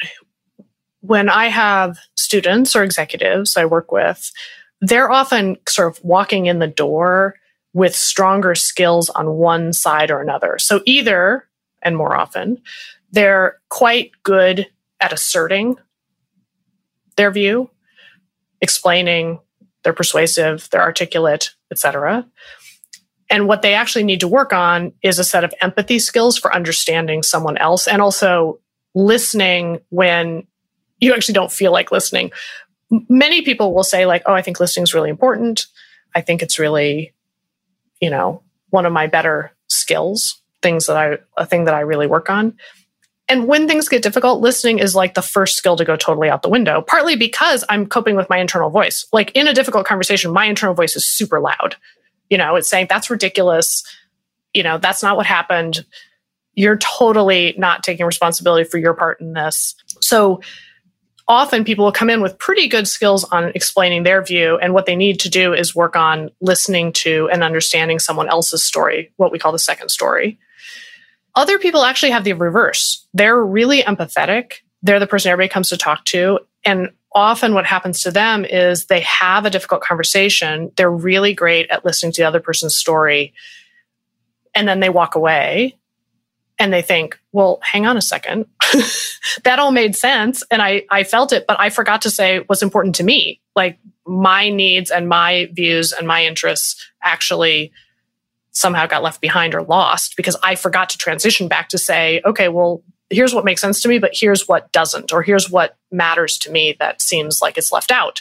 [SPEAKER 8] I have students or executives I work with, they're often sort of walking in the door with stronger skills on one side or another. So either, and more often, they're quite good at asserting their view, explaining, they're persuasive, they're articulate, etc. And what they actually need to work on is a set of empathy skills for understanding someone else, and also listening when you actually don't feel like listening. Many people will say, like, oh, I think listening is really important. I think it's really, one of my better skills, a thing that I really work on. And when things get difficult, listening is like the first skill to go totally out the window, partly because I'm coping with my internal voice. Like, in a difficult conversation, my internal voice is super loud. It's saying, that's ridiculous. That's not what happened. You're totally not taking responsibility for your part in this. So often people will come in with pretty good skills on explaining their view, and what they need to do is work on listening to and understanding someone else's story, what we call the second story. Other people actually have the reverse. They're really empathetic. They're the person everybody comes to talk to. And often what happens to them is they have a difficult conversation. They're really great at listening to the other person's story. And then they walk away and they think, well, hang on a second. That all made sense. And I felt it, but I forgot to say what's important to me. Like my needs and my views and my interests actually somehow got left behind or lost because I forgot to transition back to say, okay, well, here's what makes sense to me, but here's what doesn't, or here's what matters to me that seems like it's left out.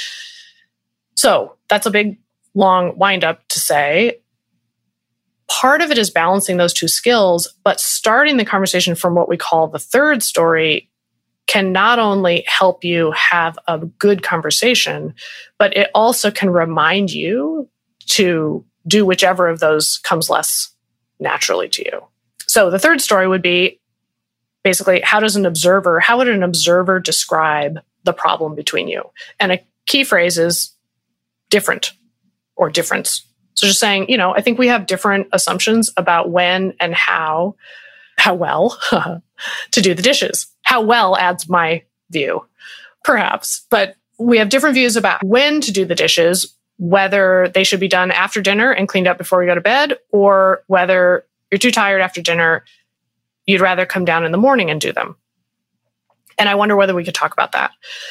[SPEAKER 8] So that's a big, long wind up to say, part of it is balancing those two skills, but starting the conversation from what we call the third story can not only help you have a good conversation, but it also can remind you to do whichever of those comes less naturally to you. So the third story would be basically, how would an observer describe the problem between you? And a key phrase is different or difference. So just saying, I think we have different assumptions about when and how well to do the dishes. How well adds my view, perhaps. But we have different views about when to do the dishes, whether they should be done after dinner and cleaned up before we go to bed, or whether you're too tired after dinner, you'd rather come down in the morning and do them. And I wonder whether we could talk about that.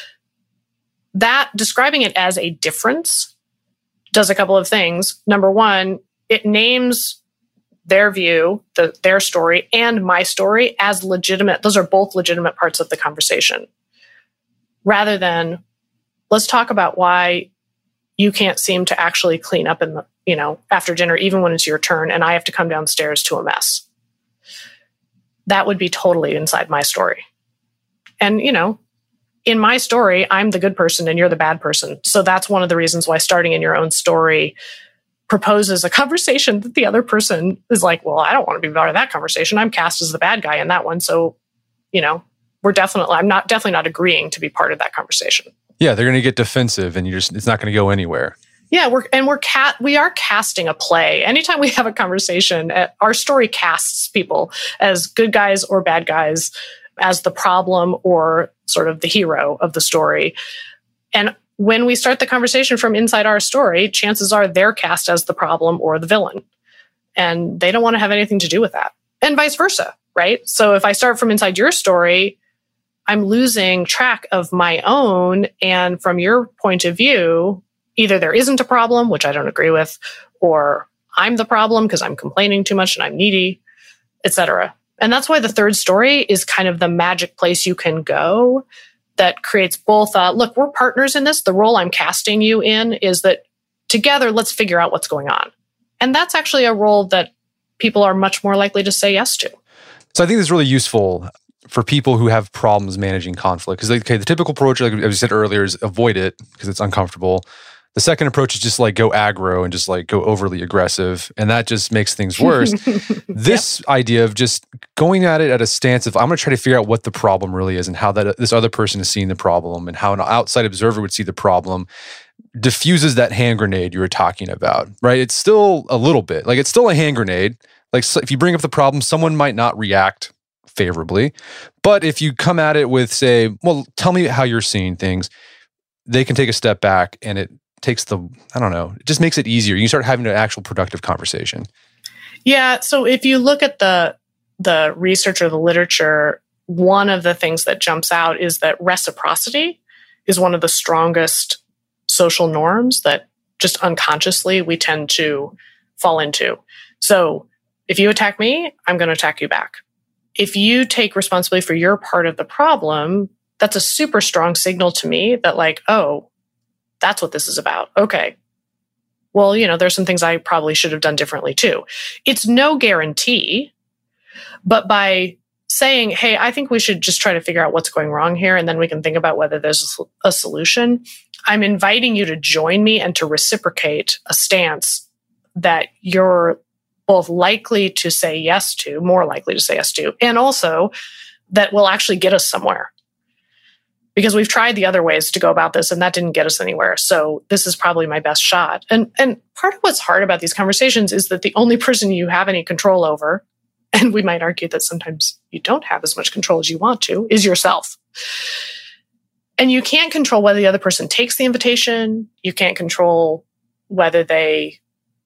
[SPEAKER 8] That describing it as a difference does a couple of things. Number one, it names their view, their story, and my story as legitimate. Those are both legitimate parts of the conversation. Rather than, let's talk about why you can't seem to actually clean up after dinner, even when it's your turn, and I have to come downstairs to a mess. That would be totally inside my story. And, in my story, I'm the good person and you're the bad person. So that's one of the reasons why starting in your own story proposes a conversation that the other person is like, well, I don't want to be part of that conversation. I'm cast as the bad guy in that one. So, I'm definitely not agreeing to be part of that conversation.
[SPEAKER 7] Yeah, they're going to get defensive and it's not going to go anywhere.
[SPEAKER 8] Yeah, we are casting a play. Anytime we have a conversation, our story casts people as good guys or bad guys, as the problem or sort of the hero of the story. And when we start the conversation from inside our story, chances are they're cast as the problem or the villain. And they don't want to have anything to do with that. And vice versa, right? So if I start from inside your story, I'm losing track of my own. And from your point of view, either there isn't a problem, which I don't agree with, or I'm the problem because I'm complaining too much and I'm needy, etc. And that's why the third story is kind of the magic place you can go that creates both, look, we're partners in this. The role I'm casting you in is that together, let's figure out what's going on. And that's actually a role that people are much more likely to say yes to.
[SPEAKER 7] So I think this is really useful for people who have problems managing conflict. Because the typical approach, like as we said earlier, is avoid it because it's uncomfortable. The second approach is just go aggro and just go overly aggressive. And that just makes things worse. This idea of just going at it at a stance of, I'm going to try to figure out what the problem really is and how this other person is seeing the problem and how an outside observer would see the problem diffuses that hand grenade you were talking about, right? It's still a little bit, it's still a hand grenade. If you bring up the problem, someone might not react favorably. But if you come at it with, say, well, tell me how you're seeing things, they can take a step back and it takes it just makes it easier. You start having an actual productive conversation.
[SPEAKER 8] Yeah. So if you look at the research or the literature, one of the things that jumps out is that reciprocity is one of the strongest social norms that just unconsciously we tend to fall into. So if you attack me, I'm going to attack you back. If you take responsibility for your part of the problem, that's a super strong signal to me that oh, that's what this is about. Okay. Well, there's some things I probably should have done differently too. It's no guarantee, but by saying, hey, I think we should just try to figure out what's going wrong here, and then we can think about whether there's a solution, I'm inviting you to join me and to reciprocate a stance that you're both likely to say yes to, more likely to say yes to, and also that will actually get us somewhere. because we've tried the other ways to go about this and that didn't get us anywhere. So this is probably my best shot. And part of what's hard about these conversations is that the only person you have any control over, and we might argue that sometimes you don't have as much control as you want to, is yourself. And you can't control whether the other person takes the invitation. You can't control whether they,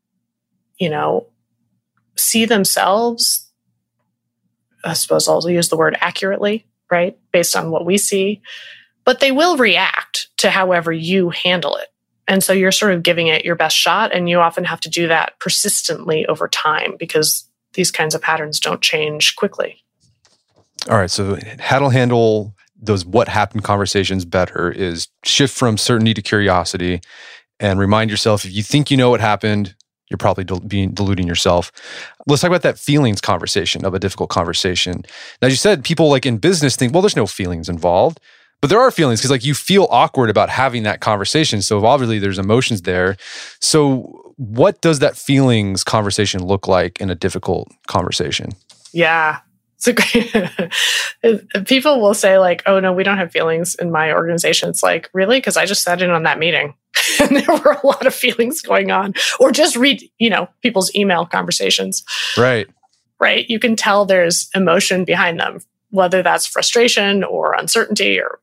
[SPEAKER 8] see themselves, I suppose I'll use the word accurately, right? Based on what we see. But they will react to however you handle it. And so you're sort of giving it your best shot. And you often have to do that persistently over time because these kinds of patterns don't change quickly.
[SPEAKER 7] All right. So how to handle those what happened conversations better is shift from certainty to curiosity and remind yourself, if you think you know what happened, you're probably deluding yourself. Let's talk about that feelings conversation of a difficult conversation. Now, as you said, people like in business think, well, there's no feelings involved. But there are feelings because you feel awkward about having that conversation. So obviously there's emotions there. So what does that feelings conversation look like in a difficult conversation?
[SPEAKER 8] Yeah. It's a great, people will say oh no, we don't have feelings in my organization. It's really? Because I just sat in on that meeting and there were a lot of feelings going on. Or just read, people's email conversations.
[SPEAKER 7] Right.
[SPEAKER 8] Right. You can tell there's emotion behind them, whether that's frustration or uncertainty or,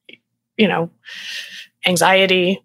[SPEAKER 8] anxiety.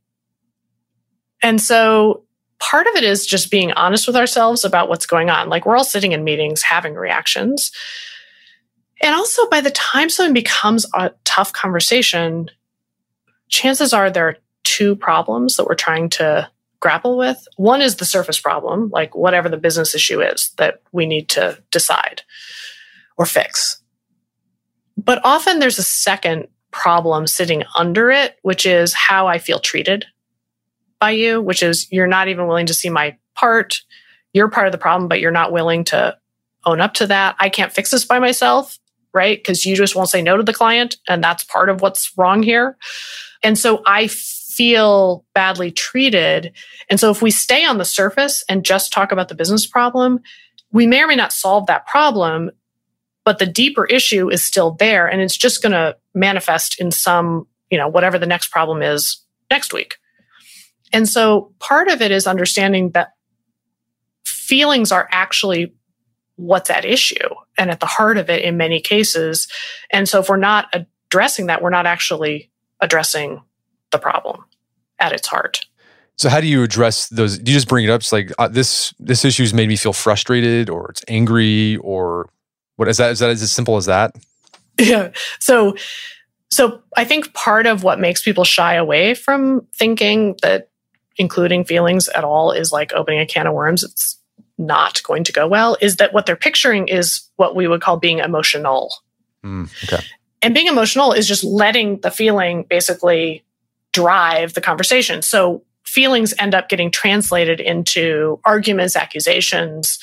[SPEAKER 8] And so part of it is just being honest with ourselves about what's going on. We're all sitting in meetings having reactions. And also, by the time something becomes a tough conversation, chances are there are two problems that we're trying to grapple with. One is the surface problem, whatever the business issue is that we need to decide or fix. But often there's a second problem sitting under it, which is how I feel treated by you, which is you're not even willing to see my part. You're part of the problem, but you're not willing to own up to that. I can't fix this by myself, right? Because you just won't say no to the client. And that's part of what's wrong here. And so I feel badly treated. And so if we stay on the surface and just talk about the business problem, we may or may not solve that problem, but the deeper issue is still there. And it's just going to manifest in some, whatever the next problem is next week. And so part of it is understanding that feelings are actually what's at issue and at the heart of it in many cases. And so if we're not addressing that, we're not actually addressing the problem at its heart.
[SPEAKER 7] So how do you address those? Do you just bring it up? It's this issue's made me feel frustrated, or it's angry, or what is that? Is that as simple as that?
[SPEAKER 8] Yeah. So I think part of what makes people shy away from thinking that including feelings at all is like opening a can of worms, it's not going to go well, is that what they're picturing is what we would call being emotional.
[SPEAKER 7] Okay.
[SPEAKER 8] And being emotional is just letting the feeling basically drive the conversation. So feelings end up getting translated into arguments, accusations,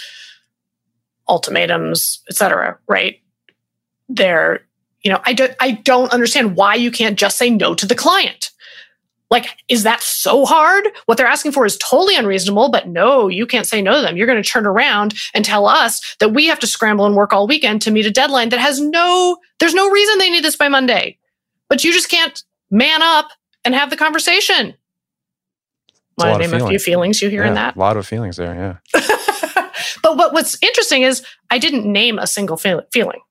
[SPEAKER 8] ultimatums, etc. Right? They're, I don't understand why you can't just say no to the client. Is that so hard? What they're asking for is totally unreasonable, but no, you can't say no to them. You're going to turn around and tell us that we have to scramble and work all weekend to meet a deadline that there's no reason they need this by Monday. But you just can't man up and have the conversation. Want to name a few feelings you hear in that?
[SPEAKER 7] A lot of feelings there, yeah.
[SPEAKER 8] But what's interesting is I didn't name a single feeling.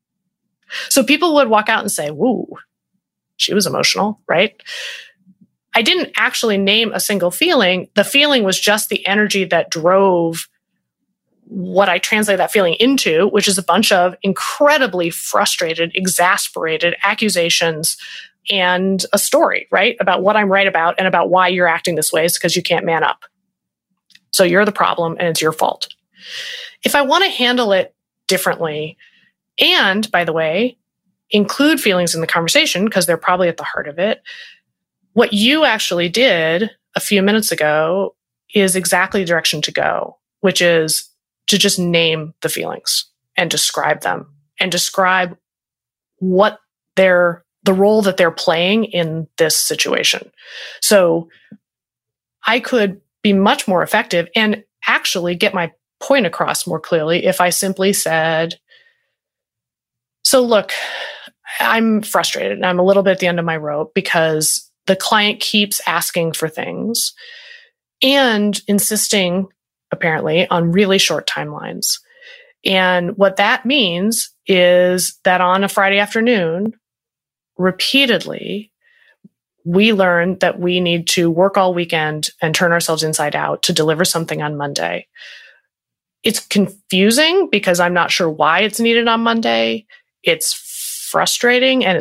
[SPEAKER 8] So people would walk out and say, "Woo, she was emotional," right? I didn't actually name a single feeling. The feeling was just the energy that drove what I translate that feeling into, which is a bunch of incredibly frustrated, exasperated accusations and a story, right? About what I'm right about and about why you're acting this way is because you can't man up. So you're the problem and it's your fault. If I want to handle it differently, and by the way, include feelings in the conversation because they're probably at the heart of it, what you actually did a few minutes ago is exactly the direction to go, which is to just name the feelings and describe them and describe what the role that they're playing in this situation. So I could be much more effective and actually get my point across more clearly if I simply said, "So look, I'm frustrated and I'm a little bit at the end of my rope because the client keeps asking for things and insisting, apparently, on really short timelines. And what that means is that on a Friday afternoon, repeatedly, we learn that we need to work all weekend and turn ourselves inside out to deliver something on Monday. It's confusing because I'm not sure why it's needed on Monday. It's frustrating and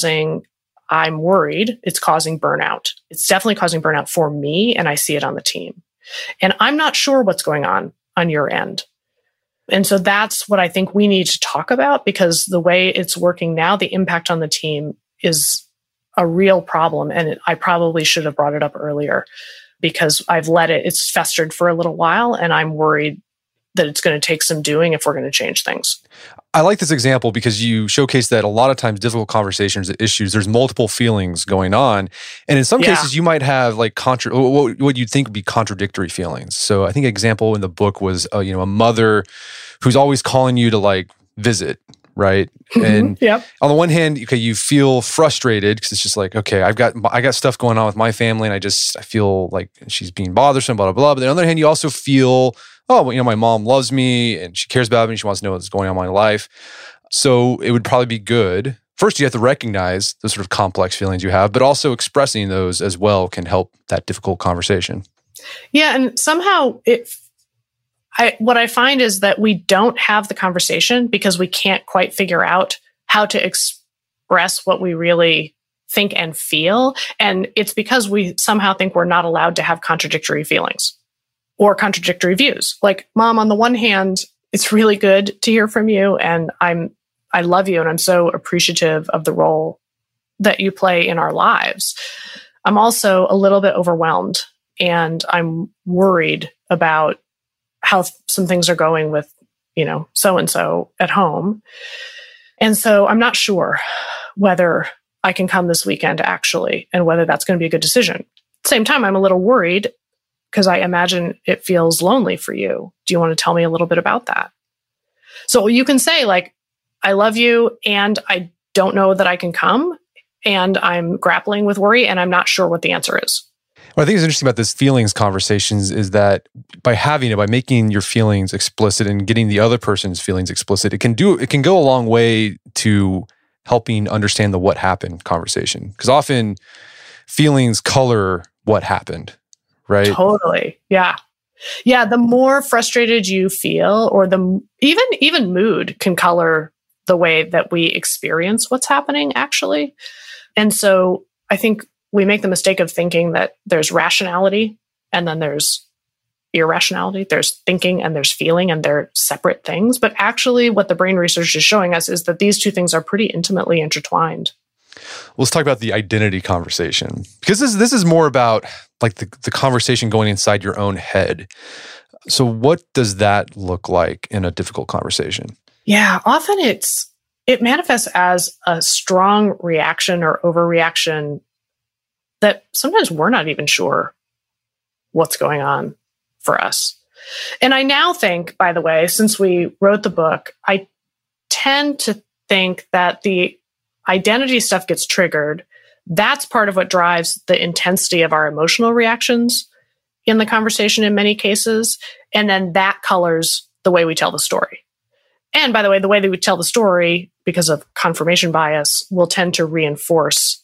[SPEAKER 8] I'm worried it's causing burnout. It's definitely causing burnout for me, and I see it on the team. And I'm not sure what's going on your end. And so that's what I think we need to talk about, because the way it's working now, the impact on the team is a real problem. And I probably should have brought it up earlier because it's festered for a little while, and I'm worried that it's going to take some doing if we're going to change things.
[SPEAKER 7] I like this example because you showcase that a lot of times difficult conversations, issues, there's multiple feelings going on. And in some cases, you might have like what you'd think would be contradictory feelings. So I think an example in the book was, a mother who's always calling you to like visit, right? And on the one hand, okay, you feel frustrated because it's just like, okay, I got stuff going on with my family, and I feel like she's being bothersome, blah, blah, blah. But on the other hand, you also feel, my mom loves me and she cares about me. She wants to know what's going on in my life. So it would probably be good. First, you have to recognize the sort of complex feelings you have, but also expressing those as well can help that difficult conversation.
[SPEAKER 8] Yeah, and somehow what I find is that we don't have the conversation because we can't quite figure out how to express what we really think and feel. And it's because we somehow think we're not allowed to have contradictory feelings or contradictory views. Like, Mom, on the one hand, it's really good to hear from you, and I love you, and I'm so appreciative of the role that you play in our lives. I'm also a little bit overwhelmed, and I'm worried about how some things are going with, so-and-so at home. And so I'm not sure whether I can come this weekend actually, and whether that's going to be a good decision. At the same time, I'm a little worried because I imagine it feels lonely for you. Do you want to tell me a little bit about that? So you can say, like, I love you and I don't know that I can come, and I'm grappling with worry and I'm not sure what the answer is.
[SPEAKER 7] What I think is interesting about this feelings conversations is that by making your feelings explicit and getting the other person's feelings explicit, it can go a long way to helping understand the what happened conversation. Because often feelings color what happened. Right?
[SPEAKER 8] Totally. Yeah. Yeah. The more frustrated you feel, or even mood can color the way that we experience what's happening, actually. And so I think we make the mistake of thinking that there's rationality and then there's irrationality. There's thinking and there's feeling, and they're separate things. But actually, what the brain research is showing us is that these two things are pretty intimately intertwined.
[SPEAKER 7] Let's talk about the identity conversation, because this is more about like the conversation going inside your own head. So what does that look like in a difficult conversation?
[SPEAKER 8] Yeah, often it manifests as a strong reaction or overreaction that sometimes we're not even sure what's going on for us. And I now think, by the way, since we wrote the book, I tend to think that the identity stuff gets triggered. That's part of what drives the intensity of our emotional reactions in the conversation in many cases. And then that colors the way we tell the story. And by the way, the way that we tell the story, because of confirmation bias, will tend to reinforce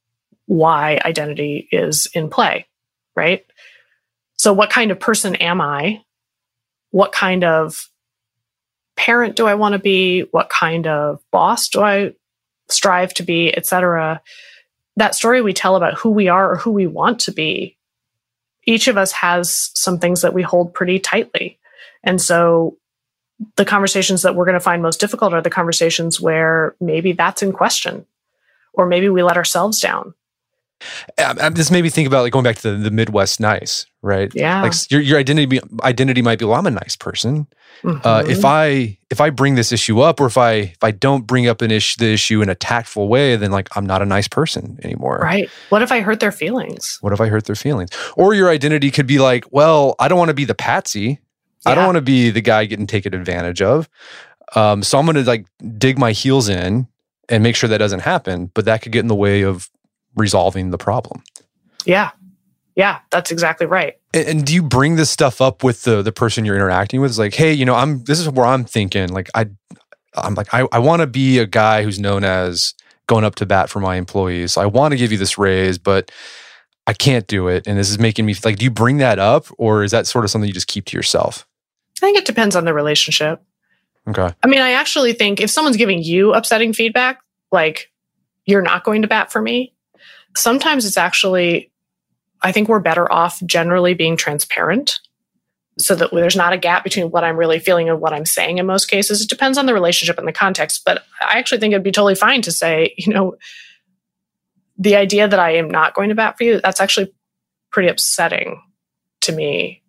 [SPEAKER 8] why identity is in play, right? So what kind of person am I? What kind of parent do I want to be? What kind of boss do I strive to be, et cetera? That story we tell about who we are or who we want to be, each of us has some things that we hold pretty tightly. And so the conversations that we're going to find most difficult are the conversations where maybe that's in question, or maybe we let ourselves down.
[SPEAKER 7] This made me think about like going back to the Midwest nice, right?
[SPEAKER 8] Yeah.
[SPEAKER 7] Like your identity might be, well, I'm a nice person. Mm-hmm. If I bring this issue up, or if I don't bring up the issue in a tactful way, then like I'm not a nice person anymore.
[SPEAKER 8] Right. What if I hurt their feelings?
[SPEAKER 7] Or your identity could be like, well, I don't want to be the patsy. Yeah. I don't want to be the guy getting taken advantage of. So I'm going to like dig my heels in and make sure that doesn't happen, but that could get in the way of resolving the problem.
[SPEAKER 8] Yeah. Yeah, that's exactly right.
[SPEAKER 7] And do you bring this stuff up with the person you're interacting with? It's like, hey, this is where I'm thinking. Like, I want to be a guy who's known as going up to bat for my employees. So I want to give you this raise, but I can't do it. And this is making me like, do you bring that up, or is that sort of something you just keep to yourself?
[SPEAKER 8] I think it depends on the relationship.
[SPEAKER 7] Okay.
[SPEAKER 8] I mean, I actually think if someone's giving you upsetting feedback, like, you're not going to bat for me, sometimes it's actually, I think we're better off generally being transparent so that there's not a gap between what I'm really feeling and what I'm saying in most cases. It depends on the relationship and the context, but I actually think it'd be totally fine to say, the idea that I am not going to bat for you, that's actually pretty upsetting to me.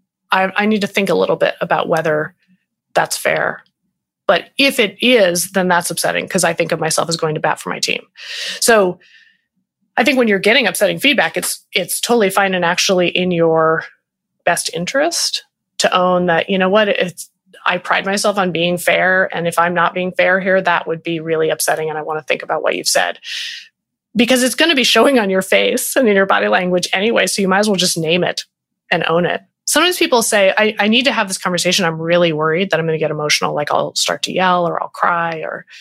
[SPEAKER 8] I need to think a little bit about whether that's fair. But if it is, then that's upsetting because I think of myself as going to bat for my team. So I think when you're getting upsetting feedback, it's totally fine and actually in your best interest to own that, I pride myself on being fair. And if I'm not being fair here, that would be really upsetting. And I want to think about what you've said. Because it's going to be showing on your face and in your body language anyway. So you might as well just name it and own it. Sometimes people say, I need to have this conversation. I'm really worried that I'm going to get emotional. Like I'll start to yell or I'll cry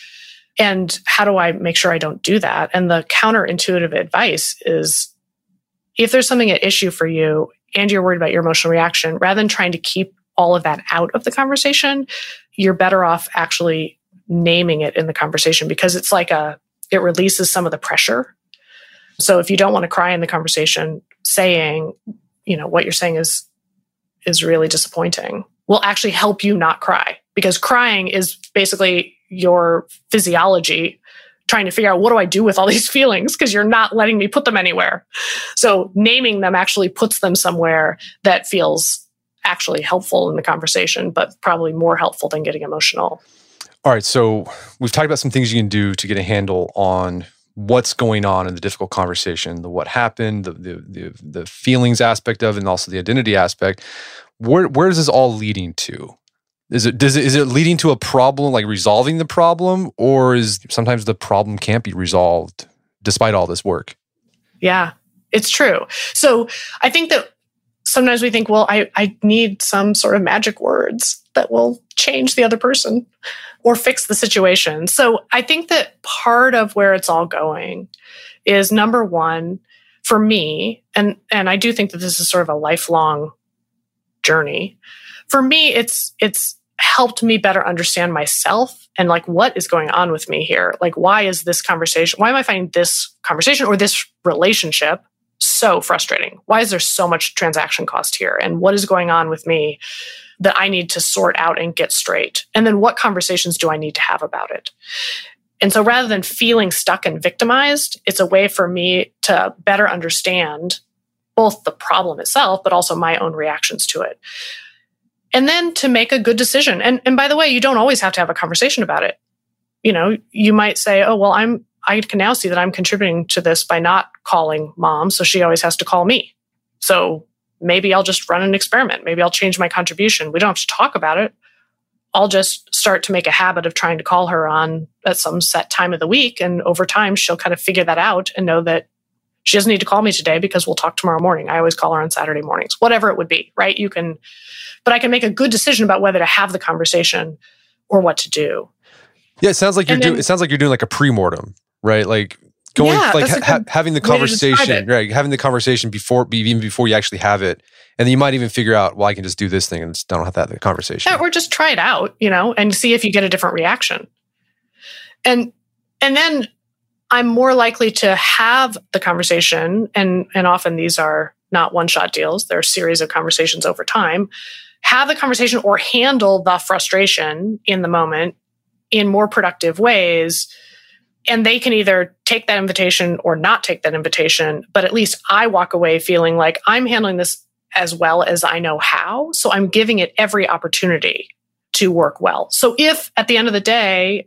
[SPEAKER 8] and how do I make sure I don't do that? And the counterintuitive advice is if there's something at issue for you and you're worried about your emotional reaction, rather than trying to keep all of that out of the conversation, you're better off actually naming it in the conversation because it's like it releases some of the pressure. So if you don't want to cry in the conversation, saying, what you're saying is really disappointing will actually help you not cry because crying is basically your physiology trying to figure out what do I do with all these feelings because you're not letting me put them anywhere. So naming them actually puts them somewhere that feels actually helpful in the conversation, but probably more helpful than getting emotional.
[SPEAKER 7] All right. So we've talked about some things you can do to get a handle on what's going on in the difficult conversation, the what happened, the feelings aspect of it, and also the identity aspect. Where is this all leading to? Is it leading to a problem, like resolving the problem, or is sometimes the problem can't be resolved despite all this work?
[SPEAKER 8] Yeah, it's true. So I think that sometimes we think, well, I need some sort of magic words that will change the other person or fix the situation. So I think that part of where it's all going is number one, for me, and I do think that this is sort of a lifelong journey. For me, it's helped me better understand myself and like what is going on with me here. Like, why is this conversation? Why am I finding this conversation or this relationship so frustrating? Why is there so much transaction cost here? And what is going on with me that I need to sort out and get straight? And then what conversations do I need to have about it? And so rather than feeling stuck and victimized, it's a way for me to better understand both the problem itself, but also my own reactions to it. And then to make a good decision. And by the way, you don't always have to have a conversation about it. You might say, oh, well, I can now see that I'm contributing to this by not calling mom, so she always has to call me. So maybe I'll just run an experiment. Maybe I'll change my contribution. We don't have to talk about it. I'll just start to make a habit of trying to call her at some set time of the week. And over time, she'll kind of figure that out and know that she doesn't need to call me today because we'll talk tomorrow morning. I always call her on Saturday mornings, whatever it would be, right? But I can make a good decision about whether to have the conversation or what to do.
[SPEAKER 7] Yeah, it sounds like you're doing like a pre-mortem, right? Like going, having the conversation, right? Having the conversation before you actually have it, and then you might even figure out, well, I can just do this thing and just don't have to have the conversation.
[SPEAKER 8] Yeah, or just try it out, and see if you get a different reaction. And then I'm more likely to have the conversation, and often these are not one-shot deals. They're a series of conversations over time. Have the conversation or handle the frustration in the moment in more productive ways. And they can either take that invitation or not take that invitation. But at least I walk away feeling like I'm handling this as well as I know how. So I'm giving it every opportunity to work well. So if at the end of the day,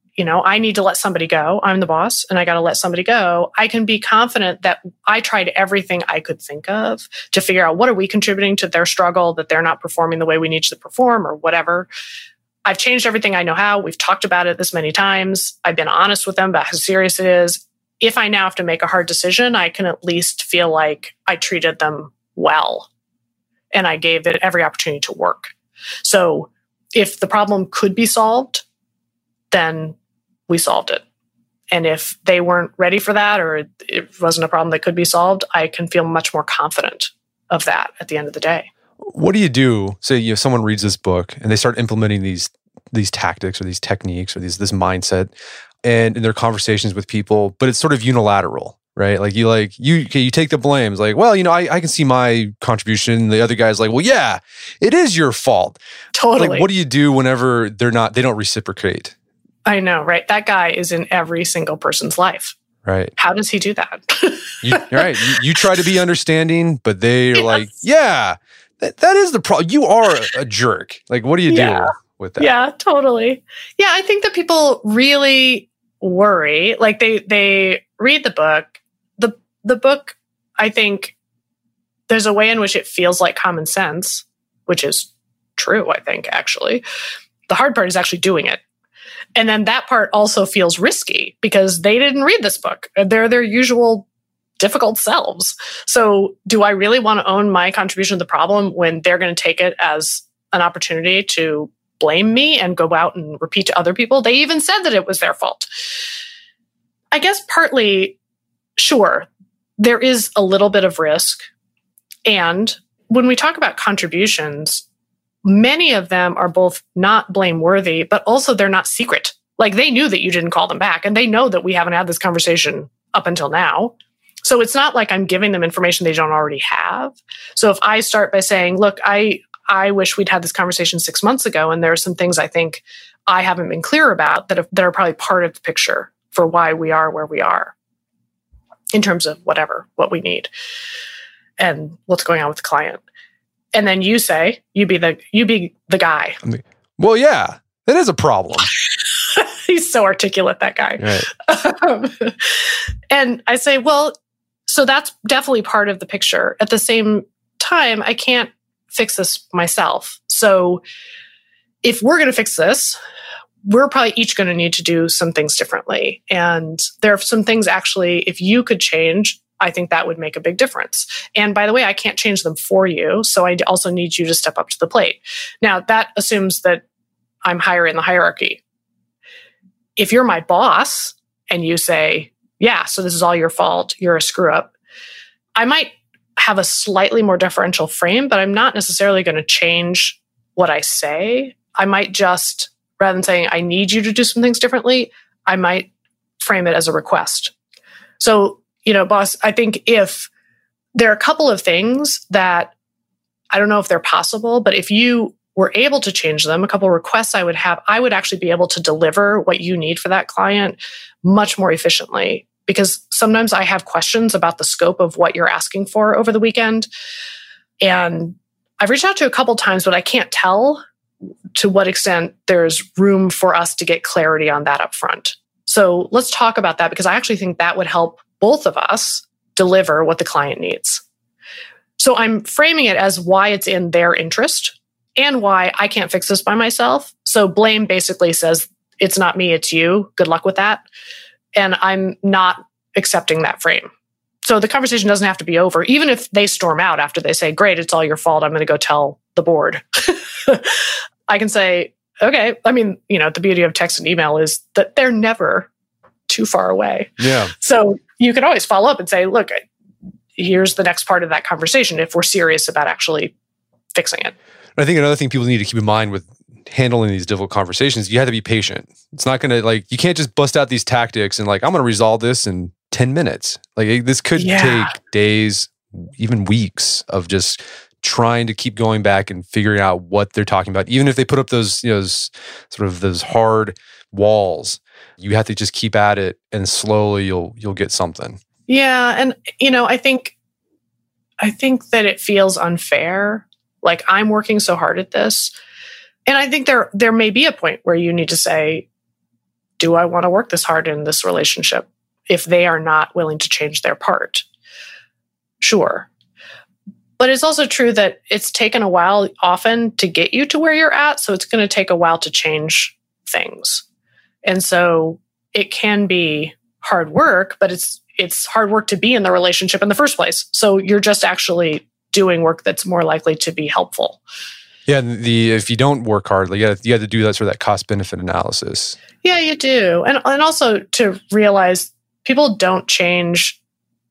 [SPEAKER 8] I need to let somebody go, I'm the boss and I got to let somebody go, I can be confident that I tried everything I could think of to figure out what are we contributing to their struggle, that they're not performing the way we need to perform or whatever. I've changed everything I know how. We've talked about it this many times. I've been honest with them about how serious it is. If I now have to make a hard decision, I can at least feel like I treated them well and I gave it every opportunity to work. So if the problem could be solved, then we solved it. And if they weren't ready for that, or it wasn't a problem that could be solved, I can feel much more confident of that at the end of the day.
[SPEAKER 7] What do you do? Say someone reads this book and they start implementing these tactics or these techniques or this mindset and in their conversations with people, but it's sort of unilateral, right? Like you take the blame. It's like, well, I can see my contribution. The other guy's like, well, yeah, it is your fault.
[SPEAKER 8] Totally.
[SPEAKER 7] Like, what do you do whenever they don't reciprocate?
[SPEAKER 8] I know, right? That guy is in every single person's life.
[SPEAKER 7] Right.
[SPEAKER 8] How does he do that?
[SPEAKER 7] You're right. You try to be understanding, but they're like, yeah, that is the problem. You are a jerk. Like, what do you do with that?
[SPEAKER 8] Yeah, totally. Yeah, I think that people really worry. Like they read the book. The book, I think there's a way in which it feels like common sense, which is true, I think, actually. The hard part is actually doing it. And then that part also feels risky because they didn't read this book. They're their usual difficult selves. So do I really want to own my contribution to the problem when they're going to take it as an opportunity to blame me and go out and repeat to other people? They even said that it was their fault. I guess partly, sure, there is a little bit of risk. And when we talk about contributions, many of them are both not blameworthy, but also they're not secret. Like they knew that you didn't call them back and they know that we haven't had this conversation up until now. So it's not like I'm giving them information they don't already have. So if I start by saying, look, I wish we'd had this conversation 6 months ago, and there are some things I think I haven't been clear about that are probably part of the picture for why we are where we are in terms of what we need and what's going on with the client. And then you say, you be the guy.
[SPEAKER 7] Well, yeah, that is a problem.
[SPEAKER 8] He's so articulate, that guy.
[SPEAKER 7] Right.
[SPEAKER 8] And I say, well, so that's definitely part of the picture. At the same time, I can't fix this myself. So if we're going to fix this, we're probably each going to need to do some things differently. And there are some things actually, if you could change, I think that would make a big difference. And by the way, I can't change them for you. So I also need you to step up to the plate. Now, that assumes that I'm higher in the hierarchy. If you're my boss and you say, yeah, so this is all your fault, you're a screw up, I might have a slightly more deferential frame, but I'm not necessarily going to change what I say. I might just, rather than saying, I need you to do some things differently, I might frame it as a request. So, boss, I think if there are a couple of things that I don't know if they're possible, but if you were able to change them, a couple of requests I would have, I would actually be able to deliver what you need for that client much more efficiently. Because sometimes I have questions about the scope of what you're asking for over the weekend. And I've reached out to a couple times, but I can't tell to what extent there's room for us to get clarity on that up front. So let's talk about that, because I actually think that would help both of us deliver what the client needs. So I'm framing it as why it's in their interest and why I can't fix this by myself. So blame basically says, it's not me, it's you. Good luck with that. And I'm not accepting that frame. So the conversation doesn't have to be over. Even if they storm out after they say, great, it's all your fault, I'm going to go tell the board. I can say, okay. I mean, the beauty of text and email is that they're never too far away.
[SPEAKER 7] Yeah.
[SPEAKER 8] So you can always follow up and say, look, here's the next part of that conversation if we're serious about actually fixing it.
[SPEAKER 7] I think another thing people need to keep in mind with handling these difficult conversations, you have to be patient. It's not going to you can't just bust out these tactics and I'm going to resolve this in 10 minutes. This could take days, even weeks of just trying to keep going back and figuring out what they're talking about. Even if they put up those, sort of those hard walls, you have to just keep at it and slowly you'll get something.
[SPEAKER 8] Yeah. And, I think that it feels unfair. Like I'm working so hard at this. And I think there may be a point where you need to say, do I want to work this hard in this relationship if they are not willing to change their part? Sure. But it's also true that it's taken a while often to get you to where you're at. So it's going to take a while to change things. And so it can be hard work, but it's hard work to be in the relationship in the first place. So you're just actually doing work that's more likely to be helpful.
[SPEAKER 7] Yeah, if you don't work hard, you have to do that sort of that cost-benefit analysis.
[SPEAKER 8] Yeah, you do. And also to realize people don't change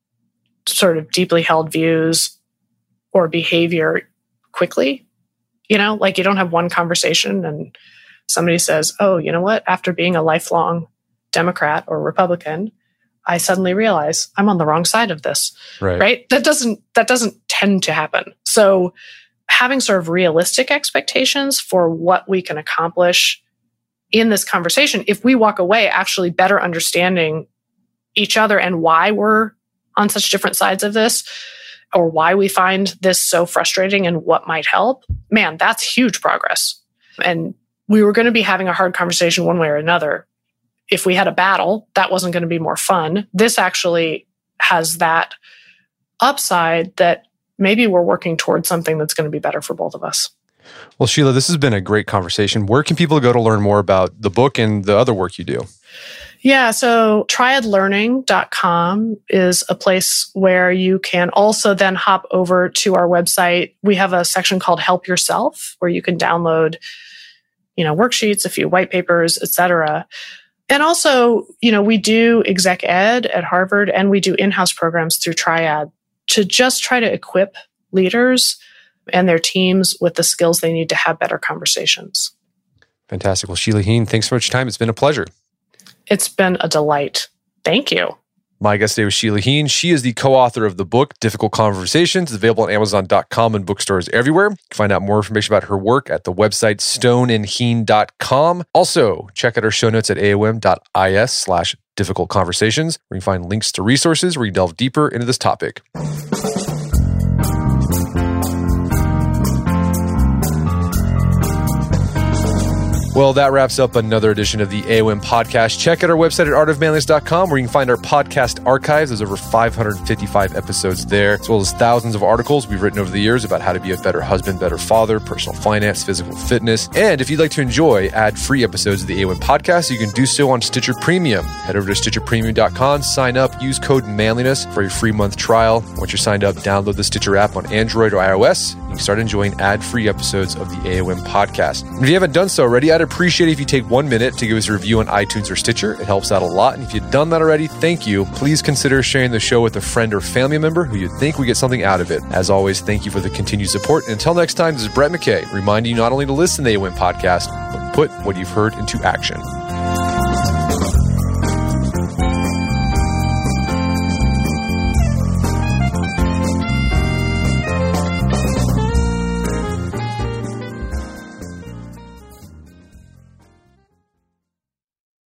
[SPEAKER 8] sort of deeply held views or behavior quickly. You know, like you don't have one conversation and somebody says, oh, you know what? After being a lifelong Democrat or Republican, I suddenly realize I'm on the wrong side of this. Right? That doesn't tend to happen. So having sort of realistic expectations for what we can accomplish in this conversation, if we walk away actually better understanding each other and why we're on such different sides of this, or why we find this so frustrating and what might help, man, that's huge progress. And we were going to be having a hard conversation one way or another. If we had a battle, that wasn't going to be more fun. This actually has that upside that maybe we're working towards something that's going to be better for both of us.
[SPEAKER 7] Well, Sheila, this has been a great conversation. Where can people go to learn more about the book and the other work you do?
[SPEAKER 8] Yeah, so triadlearning.com is a place where you can also then hop over to our website. We have a section called Help Yourself, where you can download, worksheets, a few white papers, et cetera. And also, we do exec ed at Harvard, and we do in-house programs through Triad to just try to equip leaders and their teams with the skills they need to have better conversations.
[SPEAKER 7] Fantastic. Well, Sheila Heen, thanks so much for your time. It's been a pleasure. It's been a delight. Thank you. My guest today was Sheila Heen. She is the co-author of the book, Difficult Conversations. It's available on Amazon.com and bookstores everywhere. You can find out more information about her work at the website stoneandheen.com. Also, check out our show notes at aom.is/difficultconversations, where you can find links to resources where you delve deeper into this topic. Well, that wraps up another edition of the AOM podcast. Check out our website at artofmanliness.com, where you can find our podcast archives. There's over 555 episodes there, as well as thousands of articles we've written over the years about how to be a better husband, better father, personal finance, physical fitness. And if you'd like to enjoy ad-free episodes of the AOM podcast, you can do so on Stitcher Premium. Head over to stitcherpremium.com, sign up, use code manliness for your free month trial. Once you're signed up, download the Stitcher app on Android or iOS. You can start enjoying ad-free episodes of the AOM podcast. And if you haven't done so already, I'd appreciate it if you take 1 minute to give us a review on iTunes or Stitcher. It helps out a lot. And if you've done that already, thank you. Please consider sharing the show with a friend or family member who you think would get something out of it. As always, thank you for the continued support. And until next time, this is Brett McKay, reminding you not only to listen to the AOM podcast, but put what you've heard into action.